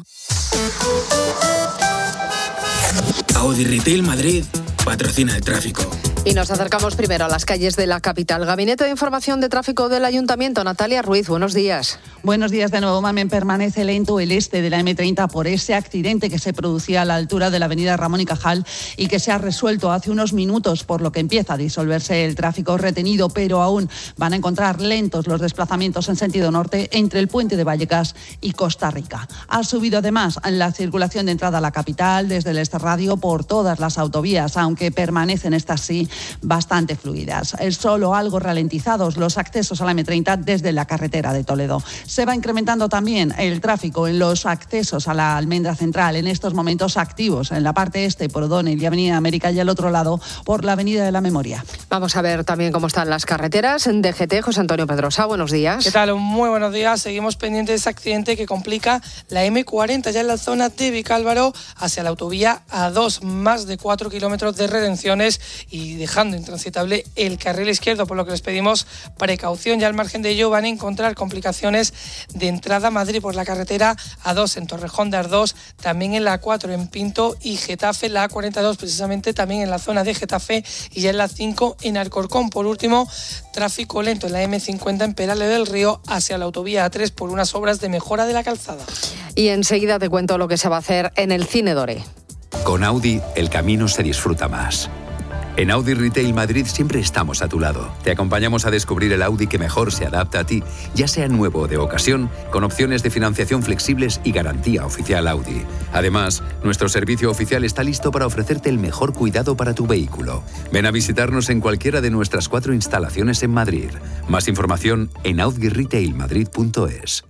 Audi Retail Madrid patrocina el tráfico. Y nos acercamos primero a las calles de la capital. Gabinete de Información de Tráfico del Ayuntamiento, Natalia Ruiz, buenos días. Buenos días de nuevo, Mamen. Permanece lento el este de la eme treinta por ese accidente que se producía a la altura de la avenida Ramón y Cajal y que se ha resuelto hace unos minutos, por lo que empieza a disolverse el tráfico retenido, pero aún van a encontrar lentos los desplazamientos en sentido norte entre el puente de Vallecas y Costa Rica. Ha subido además la circulación de entrada a la capital desde el Este Radio por todas las autovías, aunque permanecen estas sí bastante fluidas. Es solo algo ralentizados los accesos a la eme treinta desde la carretera de Toledo. Se va incrementando también el tráfico en los accesos a la Almendra Central, en estos momentos activos en la parte este por O'Donnell y Avenida América, y al otro lado por la Avenida de la Memoria. Vamos a ver también cómo están las carreteras. En D G T, José Antonio Pedrosa, buenos días. ¿Qué tal? Muy buenos días. Seguimos pendientes de ese accidente que complica la eme cuarenta ya en la zona de Vicálvaro hacia la autovía A dos, más de cuatro kilómetros de retenciones y dejando intransitable el carril izquierdo, por lo que les pedimos precaución. Ya al margen de ello van a encontrar complicaciones de entrada a Madrid por la carretera A dos en Torrejón de Ardoz, también en la A cuatro en Pinto y Getafe, la A cuarenta y dos precisamente también en la zona de Getafe y ya en la cinco en Alcorcón. Por último, tráfico lento en la eme cincuenta en Perales del Río hacia la autovía A tres por unas obras de mejora de la calzada. Y enseguida te cuento lo que se va a hacer en el Cine Doré. Con Audi, el camino se disfruta más. En Audi Retail Madrid siempre estamos a tu lado. Te acompañamos a descubrir el Audi que mejor se adapta a ti, ya sea nuevo o de ocasión, con opciones de financiación flexibles y garantía oficial Audi. Además, nuestro servicio oficial está listo para ofrecerte el mejor cuidado para tu vehículo. Ven a visitarnos en cualquiera de nuestras cuatro instalaciones en Madrid. Más información en audi retail madrid punto es.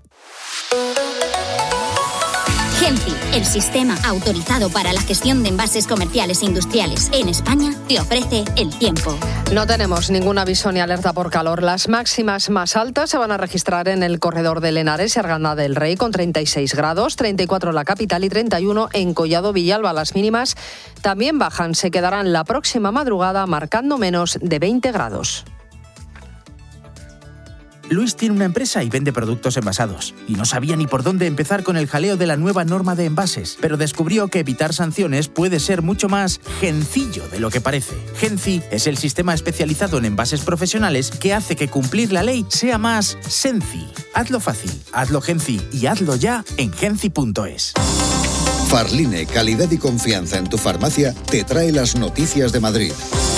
Genci, el sistema autorizado para la gestión de envases comerciales e industriales en España, te ofrece el tiempo. No tenemos ningún aviso ni alerta por calor. Las máximas más altas se van a registrar en el corredor de Henares y Arganda del Rey con treinta y seis grados, treinta y cuatro en la capital y treinta y uno en Collado Villalba. Las mínimas también bajan, se quedarán la próxima madrugada marcando menos de veinte grados. Luis tiene una empresa y vende productos envasados. Y no sabía ni por dónde empezar con el jaleo de la nueva norma de envases. Pero descubrió que evitar sanciones puede ser mucho más gencillo de lo que parece. Genci es el sistema especializado en envases profesionales que hace que cumplir la ley sea más senci. Hazlo fácil, hazlo Genci y hazlo ya en genci punto es. Farline, calidad y confianza en tu farmacia, te trae las noticias de Madrid.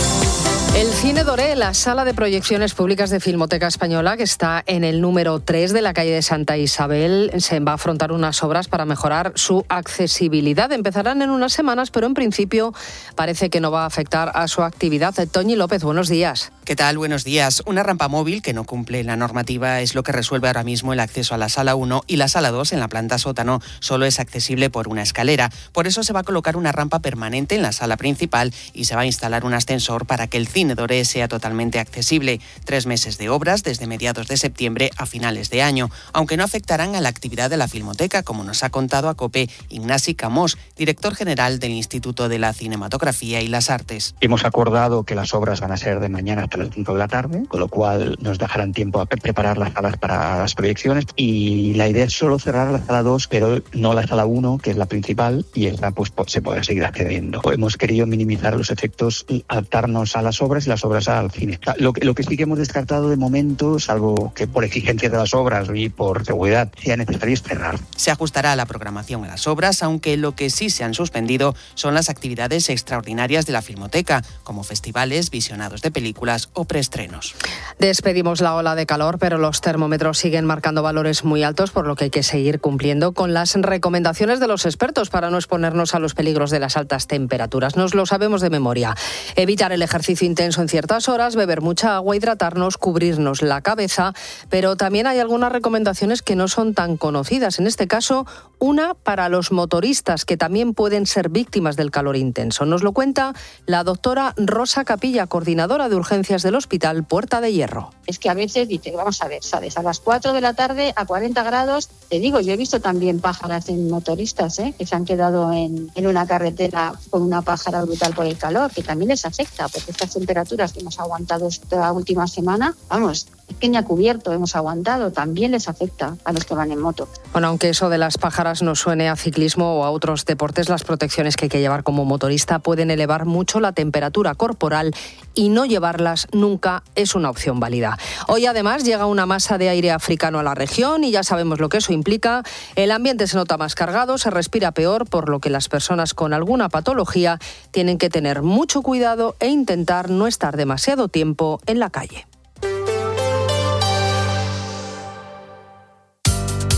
El Cine Doré, la sala de proyecciones públicas de Filmoteca Española, que está en el número tres de la calle de Santa Isabel, se va a afrontar unas obras para mejorar su accesibilidad. Empezarán en unas semanas, pero en principio parece que no va a afectar a su actividad. Toñi López, buenos días. ¿Qué tal? Buenos días. Una rampa móvil que no cumple la normativa es lo que resuelve ahora mismo el acceso a la sala uno, y la sala dos en la planta sótano solo es accesible por una escalera. Por eso se va a colocar una rampa permanente en la sala principal y se va a instalar un ascensor para que el Cine Doré sea totalmente accesible. Tres meses de obras desde mediados de septiembre a finales de año, aunque no afectarán a la actividad de la Filmoteca, como nos ha contado a COPE Ignasi Camós, director general del Instituto de la Cinematografía y las Artes. Hemos acordado que las obras van a ser de mañana hasta las cinco de la tarde, con lo cual nos dejarán tiempo a preparar las salas para las proyecciones, y la idea es solo cerrar la sala dos, pero no la sala uno, que es la principal, y esta pues se podrá seguir accediendo. Hemos querido minimizar los efectos y adaptarnos a las obras y las obras al cine. Lo que, lo que sí que hemos descartado de momento, salvo que por exigencia de las obras y por seguridad sea necesario, es cerrar. Se ajustará la programación a las obras, aunque lo que sí se han suspendido son las actividades extraordinarias de la Filmoteca, como festivales, visionados de películas o preestrenos. Despedimos la ola de calor, pero los termómetros siguen marcando valores muy altos, por lo que hay que seguir cumpliendo con las recomendaciones de los expertos para no exponernos a los peligros de las altas temperaturas. Nos lo sabemos de memoria. Evitar el ejercicio intenso en ciertas horas, beber mucha agua, hidratarnos, cubrirnos la cabeza, pero también hay algunas recomendaciones que no son tan conocidas. En este caso, una para los motoristas, que también pueden ser víctimas del calor intenso. Nos lo cuenta la doctora Rosa Capilla, coordinadora de urgencias del Hospital Puerta de Hierro. Es que a veces dice, vamos a ver, ¿sabes? A las cuatro de la tarde, a cuarenta grados, te digo, yo he visto también pájaras en motoristas, ¿eh? que se han quedado en, en una carretera con una pájara brutal por el calor, que también les afecta, porque estas temperaturas que hemos aguantado esta última semana, vamos, es que ni a cubierto hemos aguantado, también les afecta a los que van en moto. Bueno, aunque eso de las pájaras nos suene a ciclismo o a otros deportes, las protecciones que hay que llevar como motorista pueden elevar mucho la temperatura corporal, y no llevarlas nunca es una opción válida. Hoy además llega una masa de aire africano a la región y ya sabemos lo que eso implica. El ambiente se nota más cargado, se respira peor, por lo que las personas con alguna patología tienen que tener mucho cuidado e intentar no estar demasiado tiempo en la calle.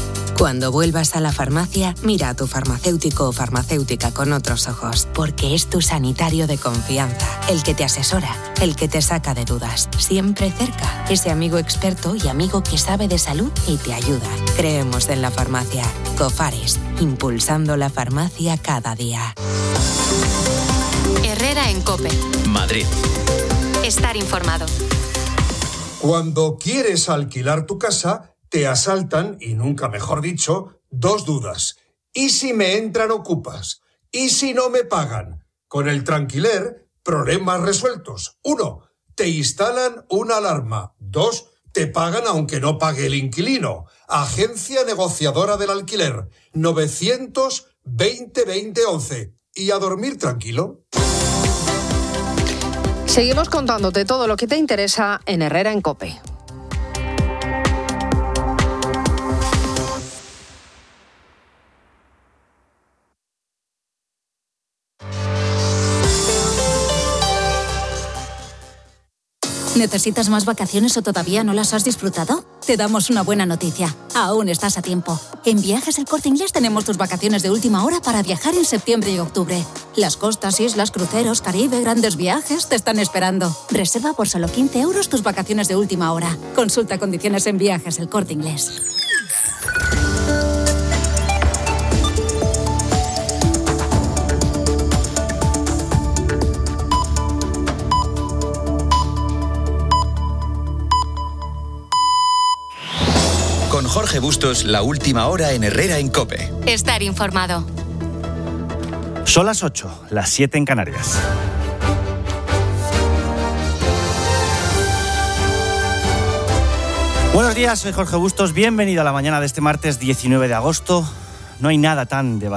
Cuando vuelvas a la farmacia, mira a tu farmacéutico o farmacéutica con otros ojos, porque es tu sanitario de confianza, el que te asesora, el que te saca de dudas, siempre cerca, ese amigo experto y amigo que sabe de salud y te ayuda. Creemos en la farmacia. Cofares, impulsando la farmacia cada día. Herrera en COPE. Madrid. Estar informado. Cuando quieres alquilar tu casa, te asaltan, y nunca mejor dicho, dos dudas. ¿Y si me entran ocupas? ¿Y si no me pagan? Con el Tranquiler, problemas resueltos. Uno, te instalan una alarma. Dos, te pagan aunque no pague el inquilino. Agencia negociadora del alquiler. novecientos veinte veinte once. Y a dormir tranquilo. Seguimos contándote todo lo que te interesa en Herrera en COPE. ¿Necesitas más vacaciones o todavía no las has disfrutado? Te damos una buena noticia. Aún estás a tiempo. En Viajes El Corte Inglés tenemos tus vacaciones de última hora para viajar en septiembre y octubre. Las costas, islas, cruceros, Caribe, grandes viajes te están esperando. Reserva por solo quince euros tus vacaciones de última hora. Consulta condiciones en Viajes El Corte Inglés. Con Jorge Bustos, la última hora en Herrera en COPE. Estar informado. Son las ocho, las siete en Canarias. Buenos días, soy Jorge Bustos. Bienvenido a la mañana de este martes diecinueve de agosto. No hay nada tan devastador